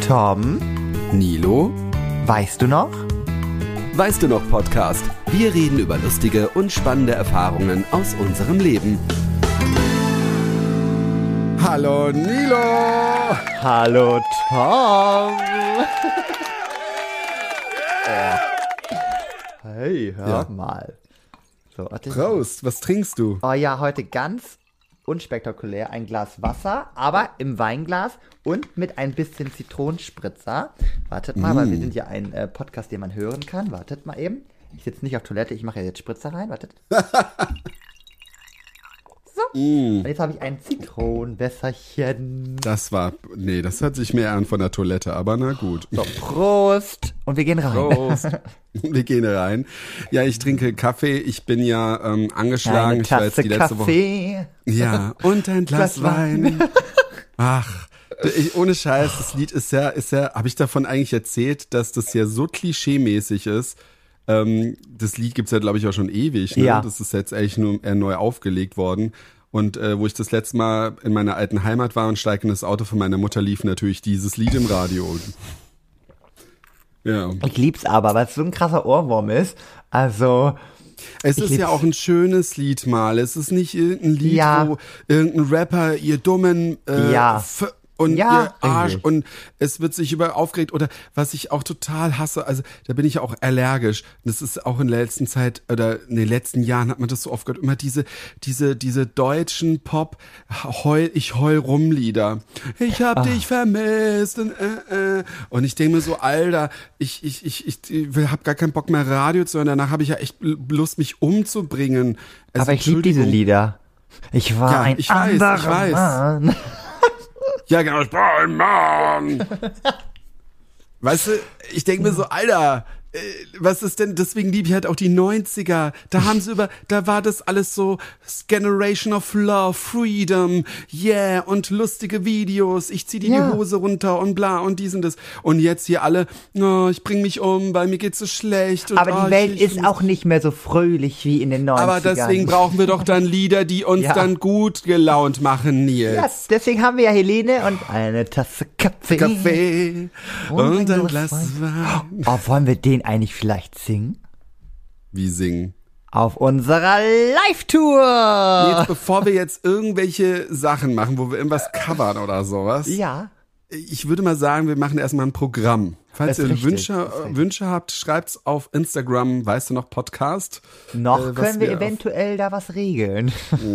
Tom, Nilo, weißt du noch? weißt du noch Podcast? Wir reden über lustige und spannende Erfahrungen aus unserem Leben. Hallo Nilo! Hallo Tom! Hey, hör mal. So, warte. Prost, was trinkst du? Oh ja, heute ganz unspektakulär ein Glas Wasser, aber im Weinglas und mit ein bisschen Zitronenspritzer. Wartet mal, weil wir sind ja ein Podcast, den man hören kann. Wartet mal eben. Ich sitze nicht auf Toilette, ich mache ja jetzt Spritzer rein. Wartet. So. Und jetzt habe ich ein Zitronenwässerchen. Das hört sich mehr an von der Toilette, aber na gut. So, Prost. Und wir gehen rein. Prost. Wir gehen rein. Ja, ich trinke Kaffee. Ich bin ja angeschlagen. Eine Ich war jetzt Tasse die letzte Kaffee. Woche. Ja, und ein Glas Wein. Ach, ohne Scheiß, das Lied ist ja, habe ich davon eigentlich erzählt, dass das ja so klischee-mäßig ist. Das Lied gibt's ja, glaube ich, auch schon ewig. Ne? Ja. Das ist jetzt eigentlich nur neu aufgelegt worden. Und wo ich das letzte Mal in meiner alten Heimat war und steige in das Auto von meiner Mutter, lief natürlich dieses Lied im Radio. Ja. Ich lieb's aber, weil es so ein krasser Ohrwurm ist. Also, Es ist ja auch ein schönes Lied mal. Es ist nicht irgendein Lied, Ja. wo irgendein Rapper, ihr dummen Ja. und Ja, ihr Arsch richtig. und es wird sich über aufgeregt oder was ich auch total hasse, also da bin ich ja auch allergisch. Das ist auch in der letzten Zeit oder in den letzten Jahren hat man das so oft gehört, immer diese deutschen Pop ich heul rum Lieder. Ich hab dich vermisst und ich denke mir so, Alter, ich hab gar keinen Bock mehr Radio zu hören. Danach habe ich ja echt Lust mich umzubringen. Also, aber ich liebe diese Lieder. Ich war Ja, ein ich weiß, anderer ich weiß. Mann. Ja, genau, ich bin ein Mann. Weißt du, ich denke mir so, Alter, was ist denn, deswegen liebe ich halt auch die 90er. Da war das alles so Generation of Love, Freedom, yeah, und lustige Videos, ich zieh dir Ja. die Hose runter und bla und dies und das. Und jetzt hier alle, oh, ich bring mich um, weil mir geht's so schlecht. Und, Aber die Welt ist auch nicht mehr so fröhlich wie in den 90ern. Aber deswegen brauchen wir doch dann Lieder, die uns Ja. dann gut gelaunt machen, Nils. Ja, deswegen haben wir ja Helene und eine Tasse Kaffee. Kaffee und ein Glas Wein. Oh, wollen wir den eigentlich vielleicht singen? Wie singen? Auf unserer Live-Tour! Jetzt, bevor wir jetzt irgendwelche Sachen machen, wo wir irgendwas covern oder sowas, Ja. ich würde mal sagen, wir machen erstmal ein Programm. Falls Das ihr ist richtig, das ist richtig. Wünsche habt, schreibt's auf Instagram, weißt du noch, Podcast. Noch was können wir wir eventuell da was regeln.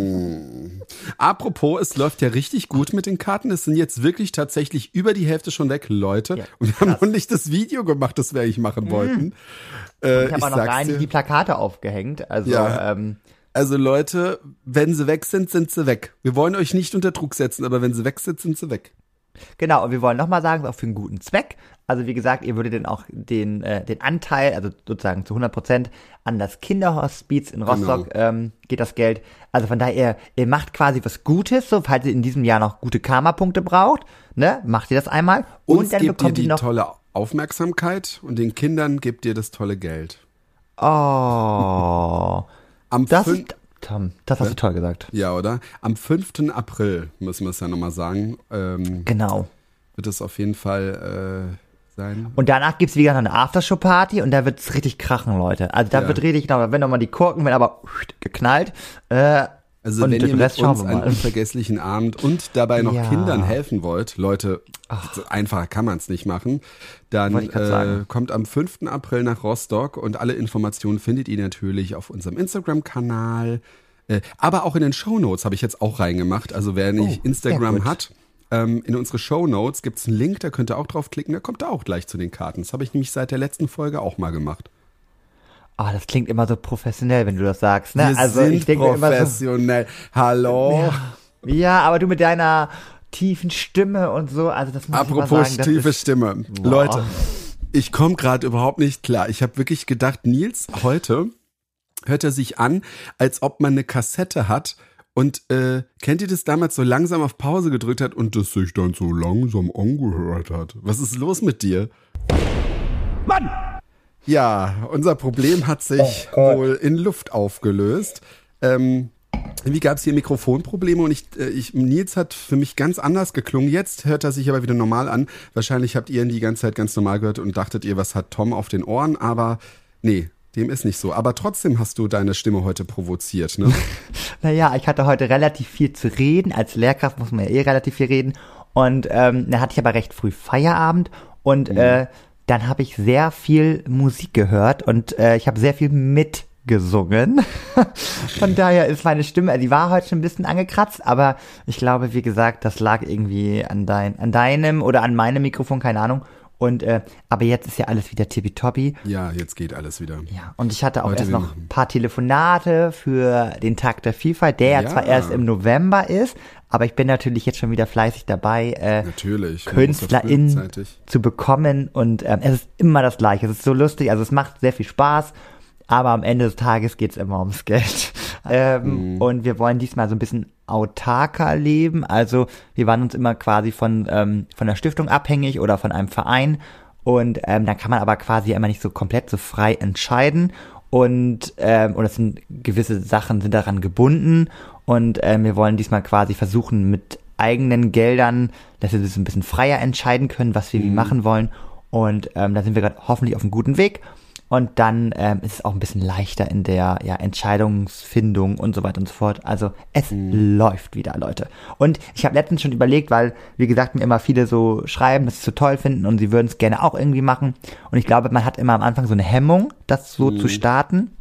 Apropos, es läuft ja richtig gut mit den Karten. Es sind jetzt wirklich tatsächlich über die Hälfte schon weg, Leute. Ja, und wir haben noch nicht das Video gemacht, das wir eigentlich machen wollten. Ich habe auch noch gar sag's nicht dir. die Plakate aufgehängt. Also, Ja. Also Leute, wenn sie weg sind, sind sie weg. Wir wollen euch nicht unter Druck setzen, aber wenn sie weg sind sie weg. Genau, und wir wollen nochmal sagen, es ist auch für einen guten Zweck. Also wie gesagt, ihr würdet dann auch den Anteil, also sozusagen zu 100% an das Kinderhospiz in Rostock geht das Geld. Also von daher, ihr macht quasi was Gutes, so falls ihr in diesem Jahr noch gute Karma-Punkte braucht, ne, macht ihr das einmal. Uns Und dann gebt ihr bekommt die ihr noch, tolle Aufmerksamkeit und den Kindern gebt ihr das tolle Geld. oh, Am das fün- ist, Tom, das hast du toll gesagt. Ja, oder? Am 5. April, müssen wir es ja nochmal sagen, Genau. wird es auf jeden Fall sein. Und danach gibt's wieder noch eine Aftershow-Party und da wird's richtig krachen, Leute. Also da Ja. wird richtig, genau, wenn nochmal die Korken, wenn aber geknallt, Also und wenn den ihr mit Rest schauen uns wir einen mal. unvergesslichen Abend und dabei noch Ja. Kindern helfen wollt, Leute, einfacher kann man es nicht machen, dann Wollte ich grad sagen. kommt am 5. April nach Rostock und alle Informationen findet ihr natürlich auf unserem Instagram-Kanal, aber auch in den Shownotes habe ich jetzt auch reingemacht. Also wer nicht sehr Instagram gut. hat, in unsere Shownotes gibt es einen Link, da könnt ihr auch draufklicken, da kommt ihr auch gleich zu den Karten. Das habe ich nämlich seit der letzten Folge auch mal gemacht. Oh, das klingt immer so professionell, wenn du das sagst, ne? Wir Also sind ich denke mir immer so, professionell. Hallo? ja, aber du mit deiner tiefen Stimme und so, also das muss ich Apropos mal sagen, das tiefe ist, Stimme. Boah. Leute, ich komme gerade überhaupt nicht klar. Ich habe wirklich gedacht, Nils, heute hört er sich an, als ob man eine Kassette hat und kennt ihr das damals so langsam auf Pause gedrückt hat und das sich dann so langsam angehört hat? Was ist los mit dir? Mann! Ja, unser Problem hat sich wohl in Luft aufgelöst. Irgendwie gab es hier Mikrofonprobleme und Nils hat für mich ganz anders geklungen. Jetzt hört er sich aber wieder normal an. Wahrscheinlich habt ihr ihn die ganze Zeit ganz normal gehört und dachtet ihr, was hat Tom auf den Ohren? Aber nee, dem ist nicht so. Aber trotzdem hast du deine Stimme heute provoziert, ne? Naja, ich hatte heute relativ viel zu reden. Als Lehrkraft muss man ja relativ viel reden. Und da hatte ich aber recht früh Feierabend und dann habe ich sehr viel Musik gehört und ich habe sehr viel mitgesungen. Von daher ist meine Stimme, die war heute schon ein bisschen angekratzt, aber ich glaube, wie gesagt, das lag irgendwie an deinem oder an meinem Mikrofon, keine Ahnung. Und aber jetzt ist ja alles wieder tippitoppi. Ja, jetzt geht alles wieder. Ja, und ich hatte auch erst noch ein paar Telefonate für den Tag der Vielfalt, der ja zwar erst im November ist, aber ich bin natürlich jetzt schon wieder fleißig dabei, KünstlerInnen zu bekommen und es ist immer das Gleiche. Es ist so lustig, also es macht sehr viel Spaß, aber am Ende des Tages geht's immer ums Geld. Und wir wollen diesmal so ein bisschen autarker leben, also wir waren uns immer quasi von der Stiftung abhängig oder von einem Verein und dann kann man aber quasi immer nicht so komplett so frei entscheiden und oder es sind gewisse Sachen sind daran gebunden und wir wollen diesmal quasi versuchen mit eigenen Geldern, dass wir so ein bisschen freier entscheiden können, was wir wie machen wollen und da sind wir gerade hoffentlich auf einem guten Weg. Und dann ist es auch ein bisschen leichter in der Entscheidungsfindung und so weiter und so fort. Also es läuft wieder, Leute. Und ich habe letztens schon überlegt, weil, wie gesagt, mir immer viele so schreiben, dass sie es so toll finden und sie würden es gerne auch irgendwie machen. Und ich glaube, man hat immer am Anfang so eine Hemmung, das so zu starten.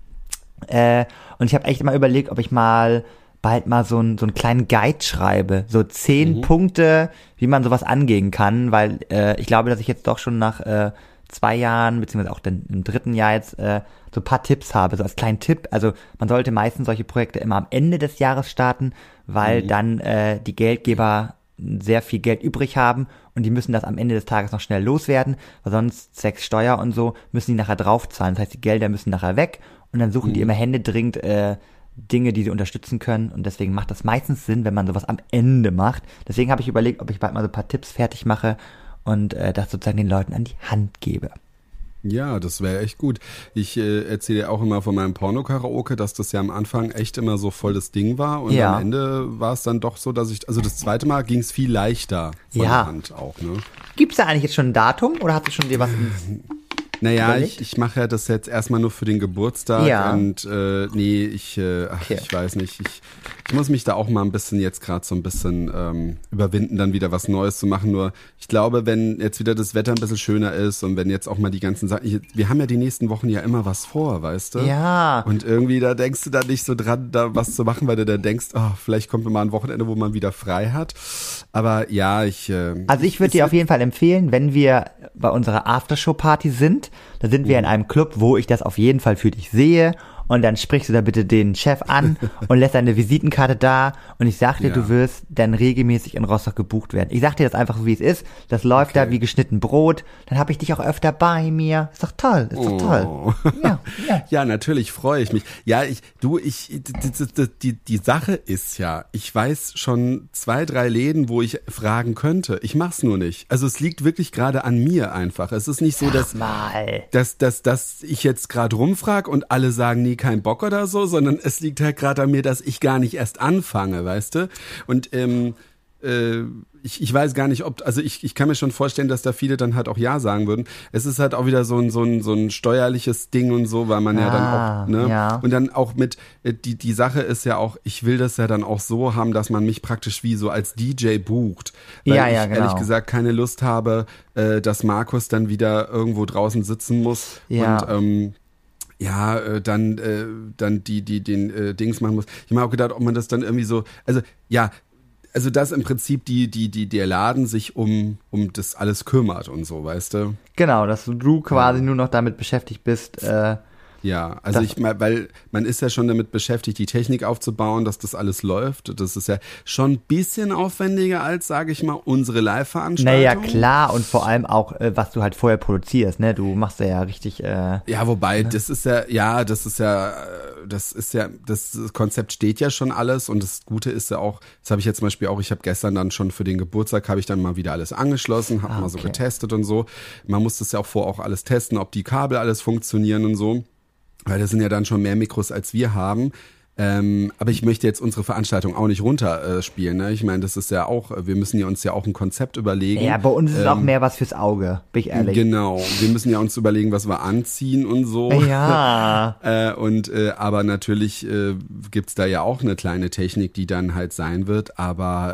Und ich habe echt immer überlegt, ob ich bald mal so einen kleinen Guide schreibe. So 10 Punkte, wie man sowas angehen kann. Weil ich glaube, dass ich jetzt doch schon nach 2 Jahren, beziehungsweise auch im 3. Jahr jetzt, so ein paar Tipps habe, so als kleinen Tipp. Also man sollte meistens solche Projekte immer am Ende des Jahres starten, weil dann die Geldgeber sehr viel Geld übrig haben und die müssen das am Ende des Tages noch schnell loswerden, weil sonst zwecks Steuer und so müssen die nachher draufzahlen. Das heißt, die Gelder müssen nachher weg und dann suchen die immer händeringend Dinge, die sie unterstützen können und deswegen macht das meistens Sinn, wenn man sowas am Ende macht. Deswegen habe ich überlegt, ob ich bald mal so ein paar Tipps fertig mache und das sozusagen den Leuten an die Hand gebe. Ja, das wäre echt gut. Ich erzähle ja auch immer von meinem Porno-Karaoke, dass das ja am Anfang echt immer so voll das Ding war und am Ende war es dann doch so, dass also das zweite Mal ging es viel leichter von der Hand auch, ne? Gibt's da eigentlich jetzt schon ein Datum oder hast du schon dir was Naja, ich mache ja das jetzt erstmal nur für den Geburtstag und ich weiß nicht, ich muss mich da auch mal ein bisschen jetzt gerade so ein bisschen überwinden, dann wieder was Neues zu machen. Nur ich glaube, wenn jetzt wieder das Wetter ein bisschen schöner ist und wenn jetzt auch mal die ganzen Sachen, wir haben ja die nächsten Wochen ja immer was vor, weißt du? Ja. Und irgendwie da denkst du da nicht so dran, da was zu machen, weil du da denkst, vielleicht kommt mal ein Wochenende, wo man wieder frei hat. Aber ja, also ich würde dir auf jeden Fall empfehlen, wenn wir bei unserer Aftershow-Party sind, da sind wir in einem Club, wo ich das auf jeden Fall für dich sehe und dann sprichst du da bitte den Chef an und lässt deine Visitenkarte da und ich sag dir, du wirst dann regelmäßig in Rostock gebucht werden. Ich sag dir das einfach so, wie es ist. Das läuft da wie geschnitten Brot. Dann habe ich dich auch öfter bei mir. Ist doch toll, ist doch toll. Ja, natürlich freue ich mich. Ja, die Sache ist ja, ich weiß schon 2, 3 Läden, wo ich fragen könnte. Ich mach's nur nicht. Also es liegt wirklich gerade an mir einfach. Es ist nicht so, dass ich jetzt gerade rumfrag und alle sagen, nee, kein Bock oder so, sondern es liegt halt gerade an mir, dass ich gar nicht erst anfange, weißt du? Und ich weiß gar nicht, also ich kann mir schon vorstellen, dass da viele dann halt auch Ja sagen würden. Es ist halt auch wieder so ein steuerliches Ding und so, weil man ja dann auch, ne? Ja. Und dann auch mit, die Sache ist ja auch, ich will das ja dann auch so haben, dass man mich praktisch wie so als DJ bucht. Weil ich ehrlich gesagt keine Lust habe, dass Markus dann wieder irgendwo draußen sitzen muss und dann den Dings machen muss. Ich habe mir auch gedacht, ob man das dann irgendwie so, also dass im Prinzip der Laden sich um das alles kümmert und so, weißt du? Genau, dass du quasi nur noch damit beschäftigt bist, Ja, also weil man ist ja schon damit beschäftigt, die Technik aufzubauen, dass das alles läuft. Das ist ja schon ein bisschen aufwendiger als, sage ich mal, unsere Live-Veranstaltung. Naja, klar, und vor allem auch, was du halt vorher produzierst, ne? Du machst ja richtig. Ja, wobei, ne? Das Konzept steht ja schon alles und das Gute ist ja auch, das habe ich jetzt zum Beispiel auch, ich habe gestern dann schon für den Geburtstag, habe ich dann mal wieder alles angeschlossen, habe mal so getestet und so. Man muss das ja auch alles testen, ob die Kabel alles funktionieren und so. Weil das sind ja dann schon mehr Mikros, als wir haben. Aber ich möchte jetzt unsere Veranstaltung auch nicht runterspielen. Ne? Ich meine, das ist ja auch, wir müssen ja uns ja auch ein Konzept überlegen. Ja, bei uns ist es auch mehr was fürs Auge, bin ich ehrlich. Genau, wir müssen ja uns überlegen, was wir anziehen und so. Ja. Aber natürlich gibt's da ja auch eine kleine Technik, die dann halt sein wird, aber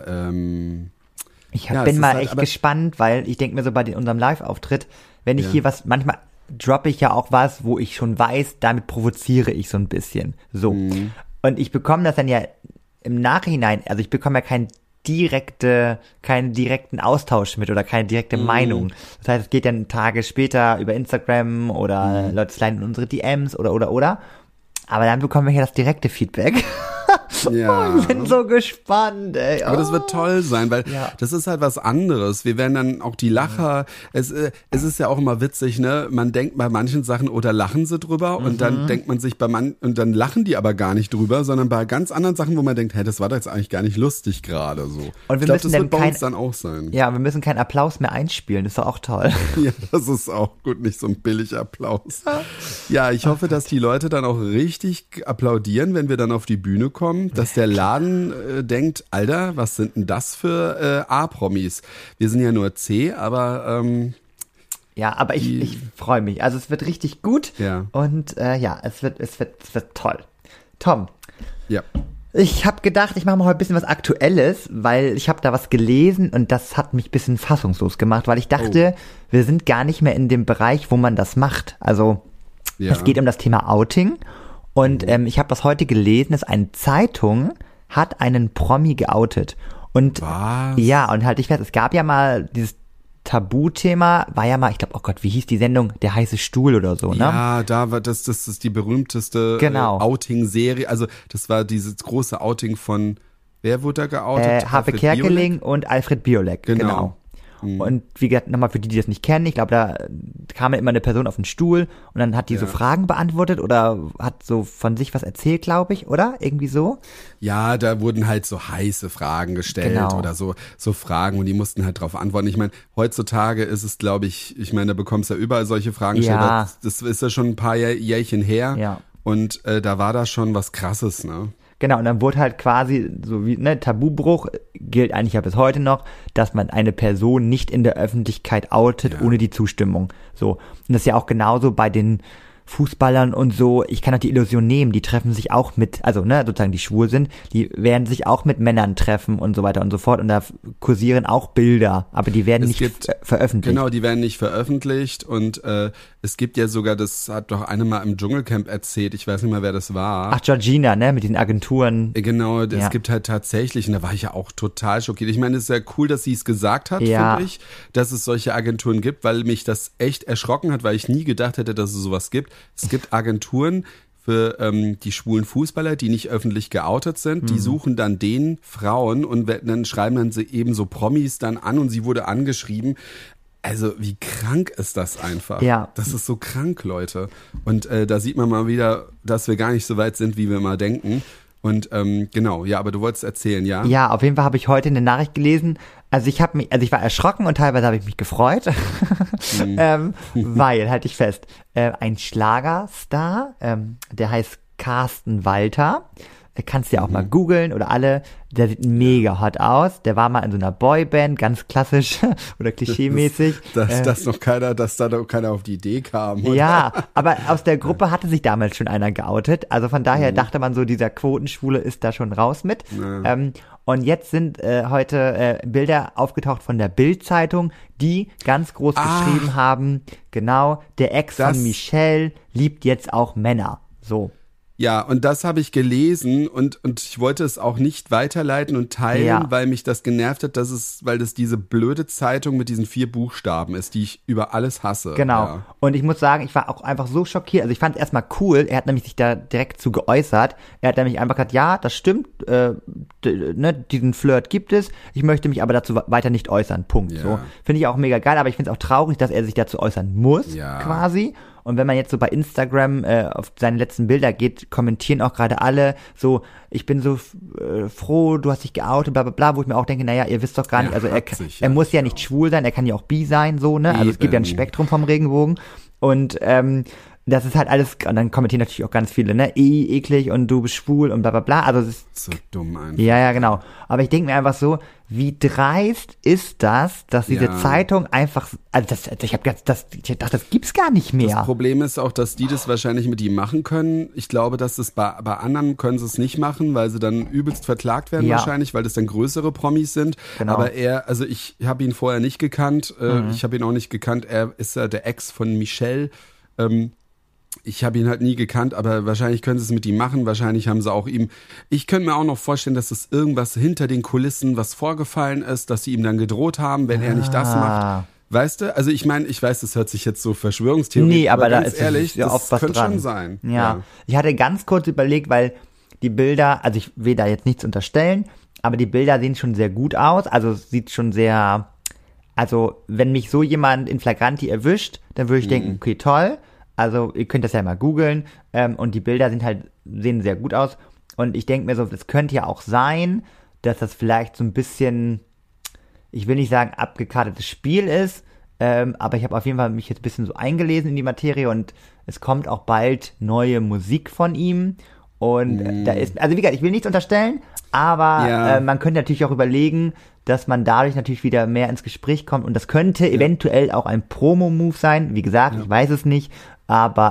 ich bin mal echt gespannt, weil ich denke mir so bei unserem Live-Auftritt, wenn ich hier was, manchmal droppe ich ja auch was, wo ich schon weiß, damit provoziere ich so ein bisschen. So. Und ich bekomme das dann ja im Nachhinein, also ich bekomme ja keinen direkten Austausch mit oder keine direkte Meinung. Das heißt, es geht dann Tage später über Instagram oder Leute sliden in unsere DMs oder. Aber dann bekommen wir hier das direkte Feedback. Ja. Ich bin so gespannt, ey. Aber das wird toll sein, weil das ist halt was anderes. Wir werden dann auch die Lacher, es ist ja auch immer witzig, ne? Man denkt bei manchen Sachen, oder lachen sie drüber und dann denkt man sich und dann lachen die aber gar nicht drüber, sondern bei ganz anderen Sachen, wo man denkt, hey, das war doch jetzt eigentlich gar nicht lustig gerade so. Und ich glaube, das wird bei uns dann auch sein. Ja, wir müssen keinen Applaus mehr einspielen, das ist doch auch toll. Ja, das ist auch gut, nicht so ein billiger Applaus. Ja, ich hoffe, dass die Leute dann auch richtig applaudieren, wenn wir dann auf die Bühne kommen, dass der Laden denkt, Alter, was sind denn das für A-Promis? Wir sind ja nur C, aber ja, aber ich freue mich. Also es wird richtig gut und es wird toll. Tom. Ja. Ich habe gedacht, ich mache mal heute ein bisschen was Aktuelles, weil ich habe da was gelesen und das hat mich ein bisschen fassungslos gemacht, weil ich dachte, wir sind gar nicht mehr in dem Bereich, wo man das macht. Also es geht um das Thema Outing. Und ich habe das heute gelesen, dass eine Zeitung hat einen Promi geoutet. Und was? Ja, und halt ich fest, es gab ja mal dieses Tabuthema, war ja mal, ich glaube, oh Gott, wie hieß die Sendung? Der heiße Stuhl oder so, ne? Ja, da war das ist die berühmteste Outing-Serie. Also das war dieses große Outing von, wer wurde da geoutet? Harpe Kerkeling und Alfred Biolek, genau. Und wie gesagt, nochmal für die das nicht kennen, ich glaube, da kam ja immer eine Person auf den Stuhl und dann hat die so Fragen beantwortet oder hat so von sich was erzählt, glaube ich, oder? Irgendwie so? Ja, da wurden halt so heiße Fragen gestellt oder so Fragen und die mussten halt drauf antworten. Ich meine, heutzutage ist es, glaube ich meine, da bekommst du ja überall solche Fragen gestellt. Ja. Das ist ja schon ein paar Jährchen her. Ja. Und da war da schon was Krasses, ne? Genau, und dann wurde halt quasi, so wie, ne, Tabubruch gilt eigentlich ja bis heute noch, dass man eine Person nicht in der Öffentlichkeit outet, ohne die Zustimmung. So. Und das ist ja auch genauso bei den Fußballern und so, ich kann auch die Illusion nehmen, die treffen sich auch mit, also ne, sozusagen die schwul sind, die werden sich auch mit Männern treffen und so weiter und so fort und da kursieren auch Bilder, aber die werden nicht veröffentlicht. Genau, die werden nicht veröffentlicht und es gibt ja sogar, das hat doch eine mal im Dschungelcamp erzählt, ich weiß nicht mehr, wer das war. Ach, Georgina, ne, mit den Agenturen. Genau, es gibt halt tatsächlich, und da war ich ja auch total schockiert. Ich meine, es ist ja cool, dass sie es gesagt hat, finde ich, dass es solche Agenturen gibt, weil mich das echt erschrocken hat, weil ich nie gedacht hätte, dass es sowas gibt. Es gibt Agenturen für die schwulen Fußballer, die nicht öffentlich geoutet sind. Die suchen dann den Frauen und dann schreiben dann sie eben so Promis dann an und sie wurde angeschrieben. Also wie krank ist das einfach? Ja. Das ist so krank, Leute. Und da sieht man mal wieder, dass wir gar nicht so weit sind, wie wir mal denken. Und genau, ja, aber du wolltest erzählen, ja? Ja, auf jeden Fall habe ich heute eine Nachricht gelesen. Also ich war erschrocken und teilweise habe ich mich gefreut, weil, halte ich fest, ein Schlagerstar, der heißt Carsten Walter, kannst du ja auch mal googeln oder alle, der sieht mega hot aus, der war mal in so einer Boyband, ganz klassisch oder klischeemäßig. Dass da noch keiner auf die Idee kam. Oder? Ja, aber aus der Gruppe hatte sich damals schon einer geoutet, also von daher dachte man so, dieser Quotenschwule ist da schon raus mit. Ja. Und jetzt sind heute Bilder aufgetaucht von der Bild-Zeitung, die ganz groß geschrieben haben, genau, der Ex von Michelle liebt jetzt auch Männer. So. Ja, und das habe ich gelesen und ich wollte es auch nicht weiterleiten und teilen, weil mich das genervt hat, weil das diese blöde Zeitung mit diesen 4 Buchstaben ist, die ich über alles hasse. Genau. Ja. Und ich muss sagen, ich war auch einfach so schockiert. Also ich fand es erstmal cool. Er hat nämlich sich da direkt zu geäußert. Er hat nämlich einfach gesagt, ja, das stimmt, diesen Flirt gibt es. Ich möchte mich aber dazu weiter nicht äußern. Punkt. Ja. So. Finde ich auch mega geil, aber ich finde es auch traurig, dass er sich dazu äußern muss, quasi. Und wenn man jetzt so bei Instagram auf seine letzten Bilder geht, kommentieren auch gerade alle so, ich bin so froh, du hast dich geoutet, bla bla bla, wo ich mir auch denke, naja, ihr wisst doch gar nicht, also er muss ja nicht schwul sein, er kann ja auch bi sein, so, ne? Also es gibt ja ein Spektrum vom Regenbogen. Und das ist halt alles, und dann kommentieren natürlich auch ganz viele, ne, eklig und du bist schwul und bla bla bla, also es ist so dumm einfach. Ja, genau. Aber ich denke mir einfach so, wie dreist ist das, dass diese Zeitung einfach, also ich dachte, das gibt's gar nicht mehr. Das Problem ist auch, dass die das wahrscheinlich mit ihm machen können. Ich glaube, dass das bei anderen können sie es nicht machen, weil sie dann übelst verklagt werden wahrscheinlich, weil das dann größere Promis sind. Genau. Aber also ich habe ihn vorher nicht gekannt. Ich habe ihn auch nicht gekannt. Er ist der Ex von Michelle. Ich habe ihn halt nie gekannt, aber wahrscheinlich können sie es mit ihm machen. Wahrscheinlich haben sie auch ihm... Ich könnte mir auch noch vorstellen, dass es irgendwas hinter den Kulissen, was vorgefallen ist, dass sie ihm dann gedroht haben, wenn er nicht das macht. Weißt du? Also ich meine, ich weiß, das hört sich jetzt so verschwörungstheoretisch, nee, aber da ganz ist ehrlich, ja oft das was könnte dran. schon sein. Ja. Ich hatte ganz kurz überlegt, weil die Bilder, also ich will da jetzt nichts unterstellen, aber die Bilder sehen schon sehr gut aus. Also es sieht schon sehr... Also wenn mich so jemand in Flagranti erwischt, dann würde ich denken, okay, toll. Also ihr könnt das ja mal googeln und die Bilder sehen sehr gut aus und ich denke mir so, es könnte ja auch sein, dass das vielleicht so ein bisschen, ich will nicht sagen abgekartetes Spiel ist, aber ich habe auf jeden Fall mich jetzt ein bisschen so eingelesen in die Materie und es kommt auch bald neue Musik von ihm und da ist, also wie gesagt, ich will nichts unterstellen, aber man könnte natürlich auch überlegen, dass man dadurch natürlich wieder mehr ins Gespräch kommt und das könnte eventuell auch ein Promo-Move sein, wie gesagt, ich weiß es nicht, aber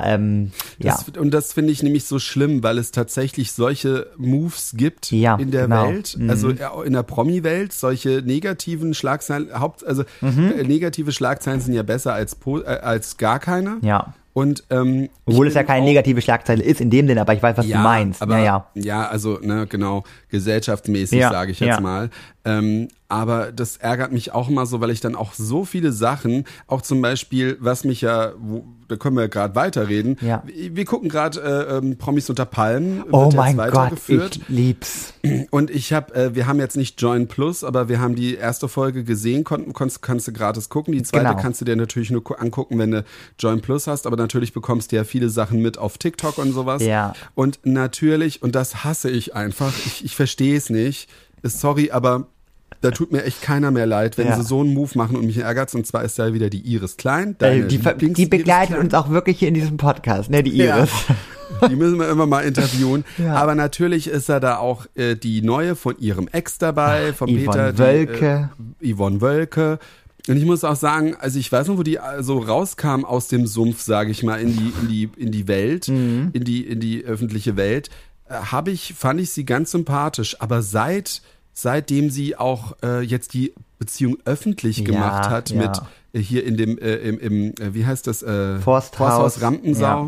Und das finde ich nämlich so schlimm, weil es tatsächlich solche Moves gibt in der Welt, also in der Promi-Welt, solche negativen Schlagzeilen, negative Schlagzeilen sind ja besser als gar keine. Ja. Und, obwohl es ja keine negative Schlagzeile ist in dem Sinne, aber ich weiß, was du meinst. Aber, also, ne, genau, gesellschaftsmäßig, sage ich jetzt mal. Aber das ärgert mich auch immer so, weil ich dann auch so viele Sachen, auch zum Beispiel, was mich da können wir gerade weiterreden. Ja. Wir gucken gerade Promis unter Palmen. Oh mein Gott, ich lieb's. Und wir haben jetzt nicht Join Plus, aber wir haben die erste Folge gesehen, kannst du gratis gucken. Die zweite kannst du dir natürlich nur angucken, wenn du Join Plus hast, aber natürlich bekommst du ja viele Sachen mit auf TikTok und sowas. Ja. Und natürlich, und das hasse ich einfach, ich verstehe es nicht, sorry, aber da tut mir echt keiner mehr leid, wenn sie so einen Move machen und mich ärgert. Und zwar ist da wieder die Iris Klein. Die begleitet uns auch wirklich hier in diesem Podcast, ne, die Iris. Ja, die müssen wir immer mal interviewen. Ja. Aber natürlich ist da auch die neue von ihrem Ex dabei, von Yvonne Wölke. Yvonne Wölke. Und ich muss auch sagen, also ich weiß noch, wo die so rauskam aus dem Sumpf, sage ich mal, in die Welt, in die öffentliche Welt, fand ich sie ganz sympathisch. Aber seitdem sie auch jetzt die Beziehung öffentlich gemacht hat mit hier in dem wie heißt das Forsthaus Rampensau,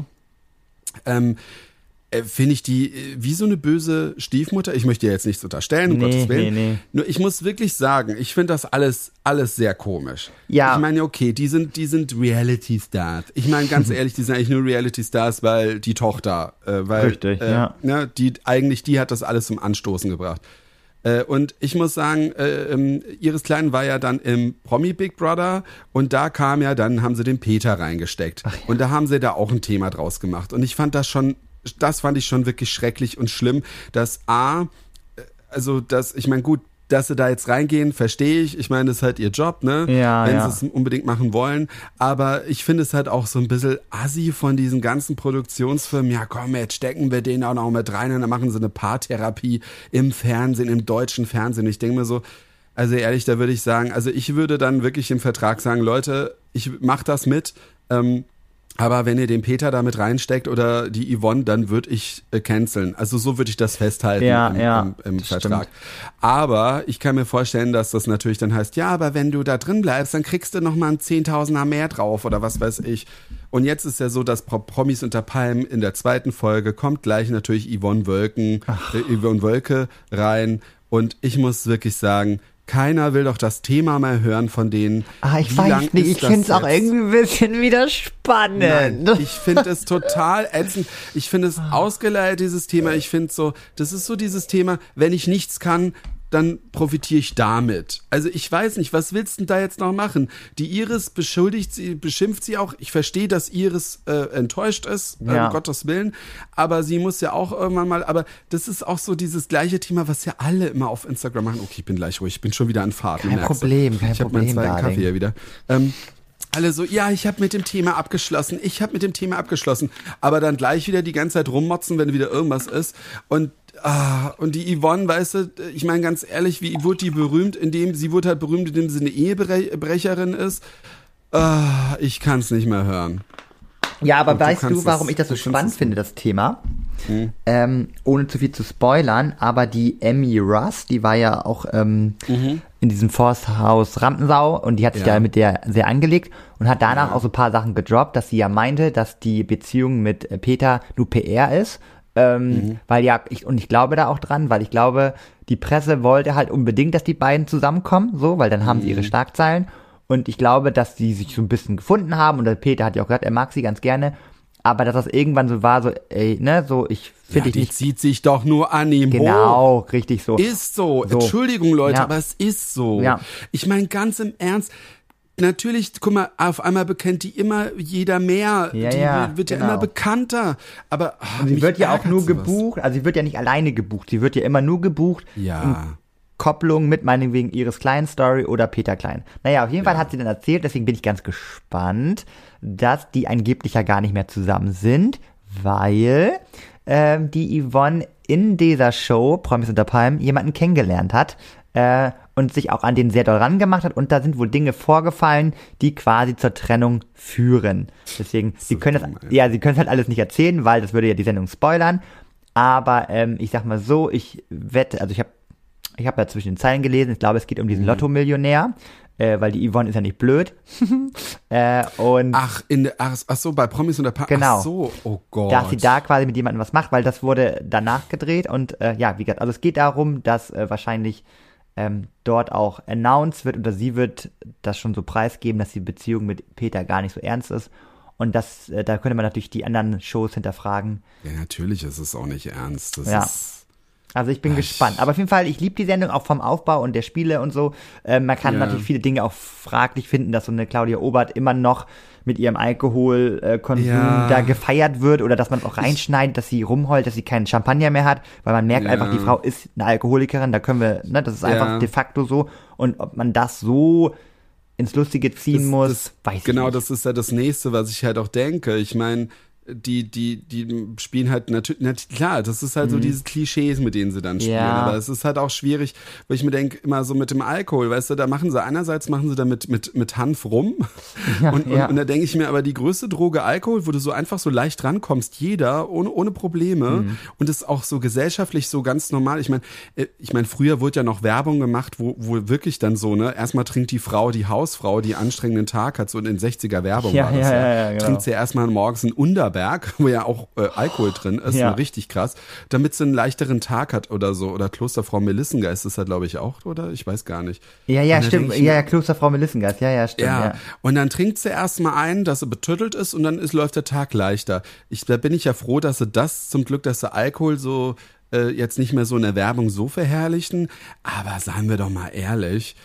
finde ich die wie so eine böse Stiefmutter. Ich möchte ihr jetzt nichts unterstellen, um Gottes Willen. Nee. Nur ich muss wirklich sagen, ich finde das alles sehr komisch. Ja. Ich meine, okay, die sind Reality-Stars. Ich meine, ganz ehrlich, die sind eigentlich nur Reality-Stars, weil die Tochter, Richtig, ne, die hat das alles zum Anstoßen gebracht. Und ich muss sagen, Iris Klein war ja dann im Promi Big Brother und da haben sie den Peter reingesteckt. Und da haben sie da auch ein Thema draus gemacht. Und ich fand das fand ich schon wirklich schrecklich und schlimm, dass ich meine, gut, dass sie da jetzt reingehen, verstehe ich. Ich meine, das ist halt ihr Job, ne? Wenn sie es unbedingt machen wollen. Aber ich finde es halt auch so ein bisschen assi von diesen ganzen Produktionsfirmen. Ja, komm, jetzt stecken wir den auch noch mit rein und dann machen sie eine Paartherapie im Fernsehen, im deutschen Fernsehen. Ich denke mir so, also ehrlich, da würde ich sagen, also ich würde dann wirklich im Vertrag sagen, Leute, ich mach das mit, aber wenn ihr den Peter da mit reinsteckt oder die Yvonne, dann würde ich canceln. Also so würde ich das festhalten im Vertrag. Stimmt. Aber ich kann mir vorstellen, dass das natürlich dann heißt, ja, aber wenn du da drin bleibst, dann kriegst du nochmal einen 10.000er mehr drauf oder was weiß ich. Und jetzt ist ja so, dass Promis unter Palmen in der zweiten Folge kommt gleich natürlich Yvonne Wölke rein. Und ich muss wirklich sagen, keiner will doch das Thema mal hören von denen. Ich weiß nicht, ich finde es auch irgendwie ein bisschen wieder spannend. Nein, ich finde es total ätzend. Ich finde es ausgeleiert, dieses Thema. Ich finde das ist so dieses Thema, wenn ich nichts kann, dann profitiere ich damit. Also ich weiß nicht, was willst du denn da jetzt noch machen? Die Iris beschimpft sie auch. Ich verstehe, dass Iris enttäuscht ist, um Gottes Willen. Aber sie muss ja auch irgendwann mal, aber das ist auch so dieses gleiche Thema, was ja alle immer auf Instagram machen. Okay, ich bin gleich ruhig, ich bin schon wieder an Fahrt. Kein Problem. Ich habe meinen zweiten Kaffee ja wieder. alle so, ja, ich habe mit dem Thema abgeschlossen, aber dann gleich wieder die ganze Zeit rummotzen, wenn wieder irgendwas ist und die Yvonne, weißt du, ich meine ganz ehrlich, wie wurde die berühmt, sie wurde halt berühmt, indem sie eine Ehebrecherin ist. Ich kann es nicht mehr hören. Ja, aber weißt du, warum ich das so spannend finde, das Thema? Ohne zu viel zu spoilern, aber die Emmy Russ, die war ja auch in diesem Forsthaus Rampensau und die hat sich da mit der sehr angelegt und hat danach auch so ein paar Sachen gedroppt, dass sie ja meinte, dass die Beziehung mit Peter nur PR ist. Weil ich glaube da auch dran, weil ich glaube, die Presse wollte halt unbedingt, dass die beiden zusammenkommen, so, weil dann haben sie ihre Schlagzeilen und ich glaube, dass die sich so ein bisschen gefunden haben und der Peter hat ja auch gesagt, er mag sie ganz gerne, aber dass das irgendwann so war, so, ey, ne, so, ich finde die zieht sich doch nur an ihm hoch. Genau, richtig so. Ist so. Entschuldigung, Leute, aber es ist so. Ja. Ich meine, ganz im Ernst, natürlich, guck mal, auf einmal bekennt die immer jeder mehr. Die wird ja immer bekannter. Aber und sie wird ja auch nur gebucht, also sie wird ja nicht alleine gebucht, sie wird ja immer nur gebucht in Kopplung mit meinetwegen Iris Klein Story oder Peter Klein. Naja, auf jeden Fall hat sie dann erzählt, deswegen bin ich ganz gespannt, dass die angeblich ja gar nicht mehr zusammen sind, weil die Yvonne in dieser Show, Promis unter Palmen, jemanden kennengelernt hat, und sich auch an den sehr doll rangemacht hat und da sind wohl Dinge vorgefallen, die quasi zur Trennung führen. Deswegen, sie können es halt alles nicht erzählen, weil das würde ja die Sendung spoilern, aber ich sag mal so, ich wette, also ich habe ja zwischen den Zeilen gelesen, ich glaube, es geht um diesen Lotto-Millionär, weil die Yvonne ist ja nicht blöd. Und ach so, bei Promis unter Palmen. Genau. Ach so, oh Gott. Dass sie da quasi mit jemandem was macht, weil das wurde danach gedreht und wie gesagt, also es geht darum, dass wahrscheinlich dort auch announced wird oder sie wird das schon so preisgeben, dass die Beziehung mit Peter gar nicht so ernst ist und das, da könnte man natürlich die anderen Shows hinterfragen. Ja, natürlich ist es auch nicht ernst. Also ich bin gespannt. Aber auf jeden Fall, ich liebe die Sendung auch vom Aufbau und der Spiele und so. Man kann natürlich viele Dinge auch fraglich finden, dass so eine Claudia Obert immer noch mit ihrem Alkoholkonsum da gefeiert wird oder dass man auch reinschneidet, dass sie rumheult, dass sie keinen Champagner mehr hat, weil man merkt einfach, die Frau ist eine Alkoholikerin, da können wir, ne, das ist einfach de facto so. Und ob man das so ins Lustige ziehen muss, weiß ich nicht. Genau, das ist ja das Nächste, was ich halt auch denke. Ich meine, die spielen halt natürlich, klar, das ist halt so diese Klischees, mit denen sie dann spielen, aber es ist halt auch schwierig, weil ich mir denke, immer so mit dem Alkohol, weißt du, da machen sie da mit Hanf rum und da denke ich mir, aber die größte Droge Alkohol, wo du so einfach so leicht rankommst, jeder, ohne Probleme und ist auch so gesellschaftlich so ganz normal, ich meine, früher wurde ja noch Werbung gemacht, wo wirklich dann so, ne, erstmal trinkt die Hausfrau, die anstrengenden Tag hat, so in den 60er Werbung war das genau. Trinkt sie erstmal morgens einen Unterberg, wo ja auch Alkohol drin ist, richtig krass, damit sie einen leichteren Tag hat oder so. Oder Klosterfrau Melissengeist ist da, glaube ich, auch, oder? Ich weiß gar nicht. Ja, stimmt. Ja, Klosterfrau Melissengeist. Ja, stimmt. Ja. Und dann trinkt sie erstmal ein, dass sie betüttelt ist und dann läuft der Tag leichter. Da bin ich ja froh, dass sie Alkohol so jetzt nicht mehr so in der Werbung so verherrlichen. Aber seien wir doch mal ehrlich,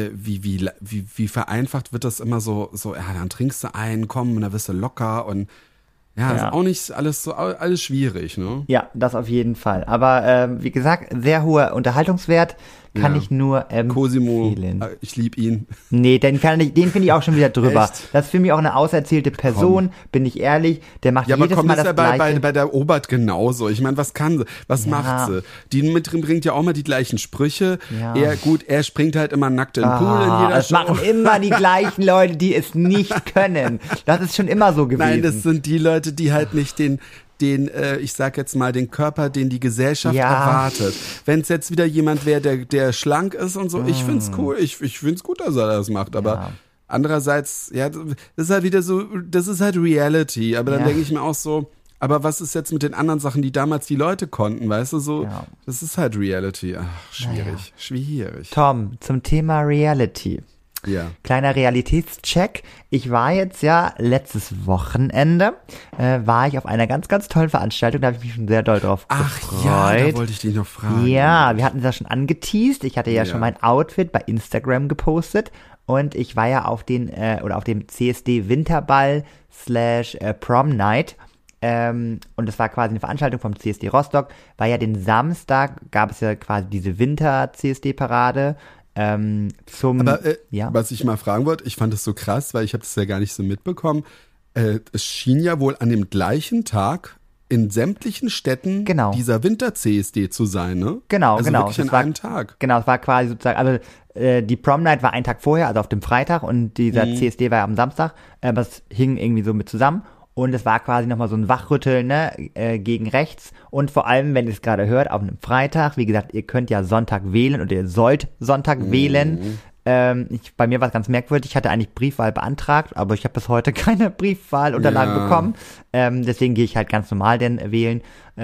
wie vereinfacht wird das immer so, dann trinkst du einen, komm, und dann wirst du locker und ist auch nicht alles schwierig, ne? Ja, das auf jeden Fall. Aber wie gesagt, sehr hoher Unterhaltungswert kann ich nur Cosimo, empfehlen. Ich liebe ihn. Nee, den finde ich auch schon wieder drüber. Echt? Das ist für mich auch eine auserzählte Person, bin ich ehrlich. Der macht jedes Mal das Gleiche. Ja, aber bei der Obert genauso. Ich meine, was kann sie? Was macht sie? Die bringt ja auch mal die gleichen Sprüche. Ja. Er springt halt immer nackt in den Pool in jeder Show. Das machen immer die gleichen Leute, die es nicht können. Das ist schon immer so gewesen. Nein, das sind die Leute, die halt nicht den ich sag jetzt mal, den Körper, den die Gesellschaft erwartet. Wenn es jetzt wieder jemand wäre, der schlank ist und so, ich find's cool, ich find's gut, dass er das macht, aber andererseits, das ist halt wieder so, das ist halt Reality, aber dann denke ich mir auch so, aber was ist jetzt mit den anderen Sachen, die damals die Leute konnten, weißt du, so, das ist halt Reality. Ach, schwierig. Tom, zum Thema Reality. Ja. Kleiner Realitätscheck. Ich war jetzt letztes Wochenende, war ich auf einer ganz, ganz tollen Veranstaltung, da habe ich mich schon sehr doll drauf gefreut. Ja, da wollte ich dich noch fragen. Ja, wir hatten das schon angeteased. Ich hatte schon mein Outfit bei Instagram gepostet und ich war ja auf dem CSD Winterball / Prom Night. Und das war quasi eine Veranstaltung vom CSD Rostock, weil ja den Samstag gab es ja quasi diese Winter-CSD-Parade. Was ich mal fragen wollte, ich fand das so krass, weil ich habe das ja gar nicht so mitbekommen. Es schien ja wohl an dem gleichen Tag in sämtlichen Städten dieser Winter-CSD zu sein, ne? Genau, also wirklich an einem Tag. Genau, es war quasi sozusagen, also die Prom Night war einen Tag vorher, also auf dem Freitag, und dieser CSD war ja am Samstag, aber es hing irgendwie so mit zusammen. Und es war quasi nochmal so ein Wachrütteln, ne, gegen rechts. Und vor allem, wenn ihr es gerade hört, auf einem Freitag, wie gesagt, ihr könnt ja Sonntag wählen und ihr sollt Sonntag wählen. Bei mir war es ganz merkwürdig, ich hatte eigentlich Briefwahl beantragt, aber ich habe bis heute keine Briefwahlunterlagen bekommen. Deswegen gehe ich halt ganz normal wählen.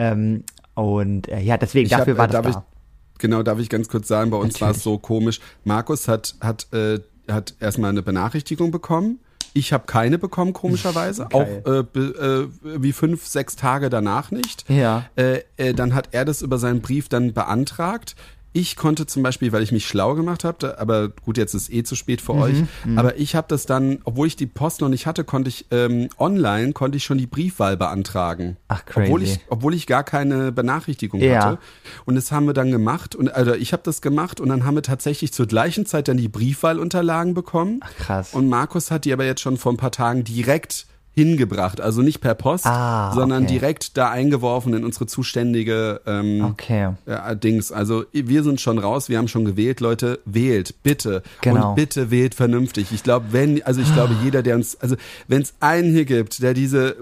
Deswegen, dafür war das da. Genau, darf ich ganz kurz sagen, bei uns war es so komisch. Markus hat erstmal eine Benachrichtigung bekommen. Ich habe keine bekommen, komischerweise. Okay. Auch wie 5-6 Tage danach nicht. Ja. Dann hat er das über seinen Brief dann beantragt. Ich konnte zum Beispiel, weil ich mich schlau gemacht habe, aber gut, jetzt ist zu spät für euch, aber ich habe das dann, obwohl ich die Post noch nicht hatte, konnte ich online schon die Briefwahl beantragen. Ach, crazy. Obwohl ich gar keine Benachrichtigung hatte. Und das haben wir dann gemacht, ich habe das gemacht und dann haben wir tatsächlich zur gleichen Zeit dann die Briefwahlunterlagen bekommen. Ach, krass. Und Markus hat die aber jetzt schon vor ein paar Tagen direkt hingebracht, also nicht per Post, sondern direkt da eingeworfen in unsere zuständige Dings. Also wir sind schon raus, wir haben schon gewählt, Leute, wählt, bitte. Genau. Und bitte wählt vernünftig. Ich glaube, jeder, der uns, also wenn es einen hier gibt, der diese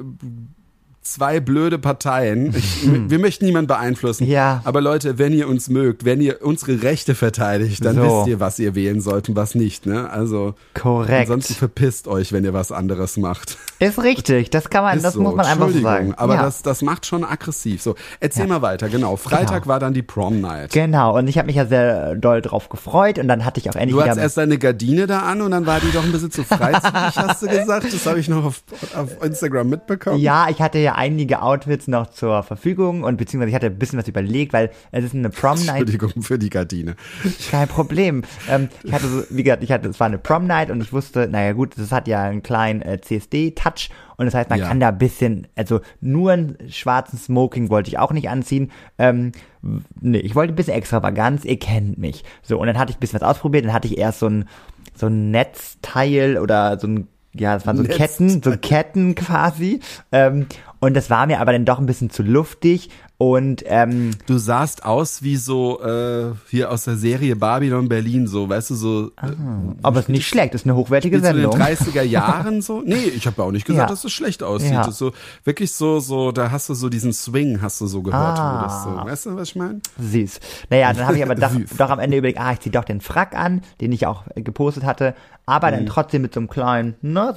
2 blöde Parteien. Wir möchten niemanden beeinflussen. Ja. Aber Leute, wenn ihr uns mögt, wenn ihr unsere Rechte verteidigt, dann wisst ihr, was ihr wählen sollt und was nicht. Ne? Also korrekt. Ansonsten verpisst euch, wenn ihr was anderes macht. Ist richtig. Das kann man, das muss man einfach so sagen. Aber das macht schon aggressiv. So, erzähl mal weiter. Genau. Freitag war dann die Prom Night. Genau. Und ich habe mich ja sehr doll drauf gefreut und dann hatte ich auch endlich. Du hattest erst deine Gardine da an und dann war die doch ein bisschen zu freizügig, hast du gesagt. Das habe ich noch auf Instagram mitbekommen. Ja, ich hatte ja einige Outfits noch zur Verfügung und beziehungsweise ich hatte ein bisschen was überlegt, weil es ist eine Prom Night. Entschuldigung für die Gardine. Kein Problem. Ich hatte so, wie gesagt, es war eine Prom Night und ich wusste, naja gut, das hat ja einen kleinen CSD-Touch und das heißt, man kann da ein bisschen, also nur einen schwarzen Smoking wollte ich auch nicht anziehen. Nee, ich wollte ein bisschen Extravaganz, ihr kennt mich. So, und dann hatte ich ein bisschen was ausprobiert, dann hatte ich erst so ein Netzteil oder so ein, ja, das waren so Ketten quasi. Und das war mir aber dann doch ein bisschen zu luftig. Und du sahst aus wie so hier aus der Serie Babylon Berlin, so, weißt du, so. Aber es ist nicht schlecht, das ist eine hochwertige Sendung. In den 30er Jahren so? Nee, ich habe auch nicht gesagt, dass es schlecht aussieht. Das ist so wirklich so, da hast du so diesen Swing, hast du so gehört. So, weißt du, was ich meine? Süß. Naja, dann habe ich aber doch am Ende überlegt, ich zieh doch den Frack an, den ich auch gepostet hatte, aber dann trotzdem mit so einem kleinen,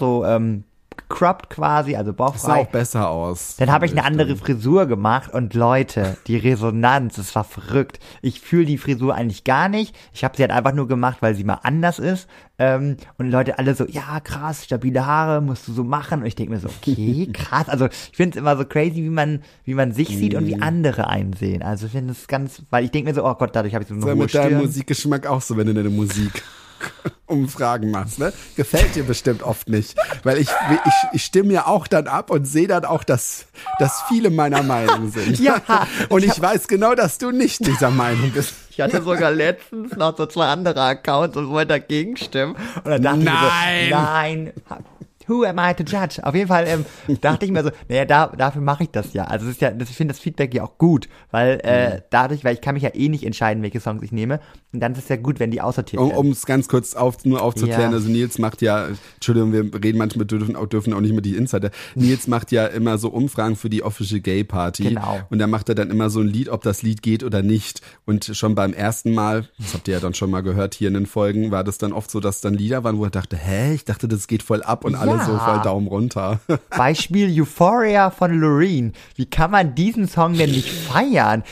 cropped quasi, also bauchfrei. Das sah auch besser aus. Dann habe ich eine andere Frisur gemacht und Leute, die Resonanz, das war verrückt. Ich fühle die Frisur eigentlich gar nicht. Ich habe sie halt einfach nur gemacht, weil sie mal anders ist. Und Leute alle so, ja krass, stabile Haare, musst du so machen. Und ich denke mir so, okay, krass. Also ich finde es immer so crazy, wie man sich sieht und wie andere einen sehen. Also ich finde es ganz, weil ich denke mir so, oh Gott, dadurch habe ich so eine hohe Stirn. Mit deinem Musikgeschmack auch so, wenn du deine Musik Umfragen machst, ne? Gefällt dir bestimmt oft nicht. Weil ich stimme ja auch dann ab und sehe dann auch, dass viele meiner Meinung sind. Ja. Und ich weiß genau, dass du nicht dieser Meinung bist. Ich hatte sogar letztens noch so 2 andere Accounts und wollte dagegen stimmen. Und dann dachte ich mir so, nein. Who am I to judge? Auf jeden Fall dachte ich mir so, naja, dafür mache ich das ja. Also ich finde das Feedback ja auch gut, weil dadurch, weil ich kann mich ja eh nicht entscheiden, welche Songs ich nehme. Und dann ist es ja gut, wenn die aussortiert werden. Um es ganz kurz nur aufzuklären, also Nils macht ja, Entschuldigung, wir reden manchmal, dürfen auch nicht mehr die Insider. Nils macht ja immer so Umfragen für die Official Gay Party. Genau. Und da macht er dann immer so ein Lied, ob das Lied geht oder nicht. Und schon beim ersten Mal, das habt ihr ja dann schon mal gehört hier in den Folgen, war das dann oft so, dass dann Lieder waren, wo er dachte, ich dachte, das geht voll ab und alle so voll Daumen runter. Beispiel Euphoria von Loreen. Wie kann man diesen Song denn nicht feiern?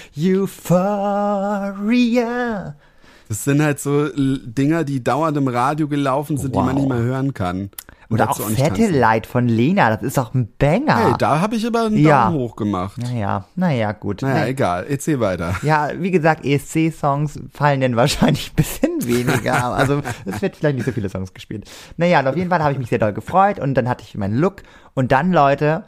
Euphoria. Das sind halt so Dinger, die dauernd im Radio gelaufen sind, die man nicht mehr hören kann. Oder auch Satellite von Lena, das ist auch ein Banger. Hey, da habe ich aber einen Daumen hoch gemacht. Naja, gut. Naja, egal, erzähl weiter. Ja, wie gesagt, ESC-Songs fallen denn wahrscheinlich ein bisschen weniger. Also es wird vielleicht nicht so viele Songs gespielt. Naja, und auf jeden Fall habe ich mich sehr doll gefreut und dann hatte ich meinen Look. Und dann, Leute,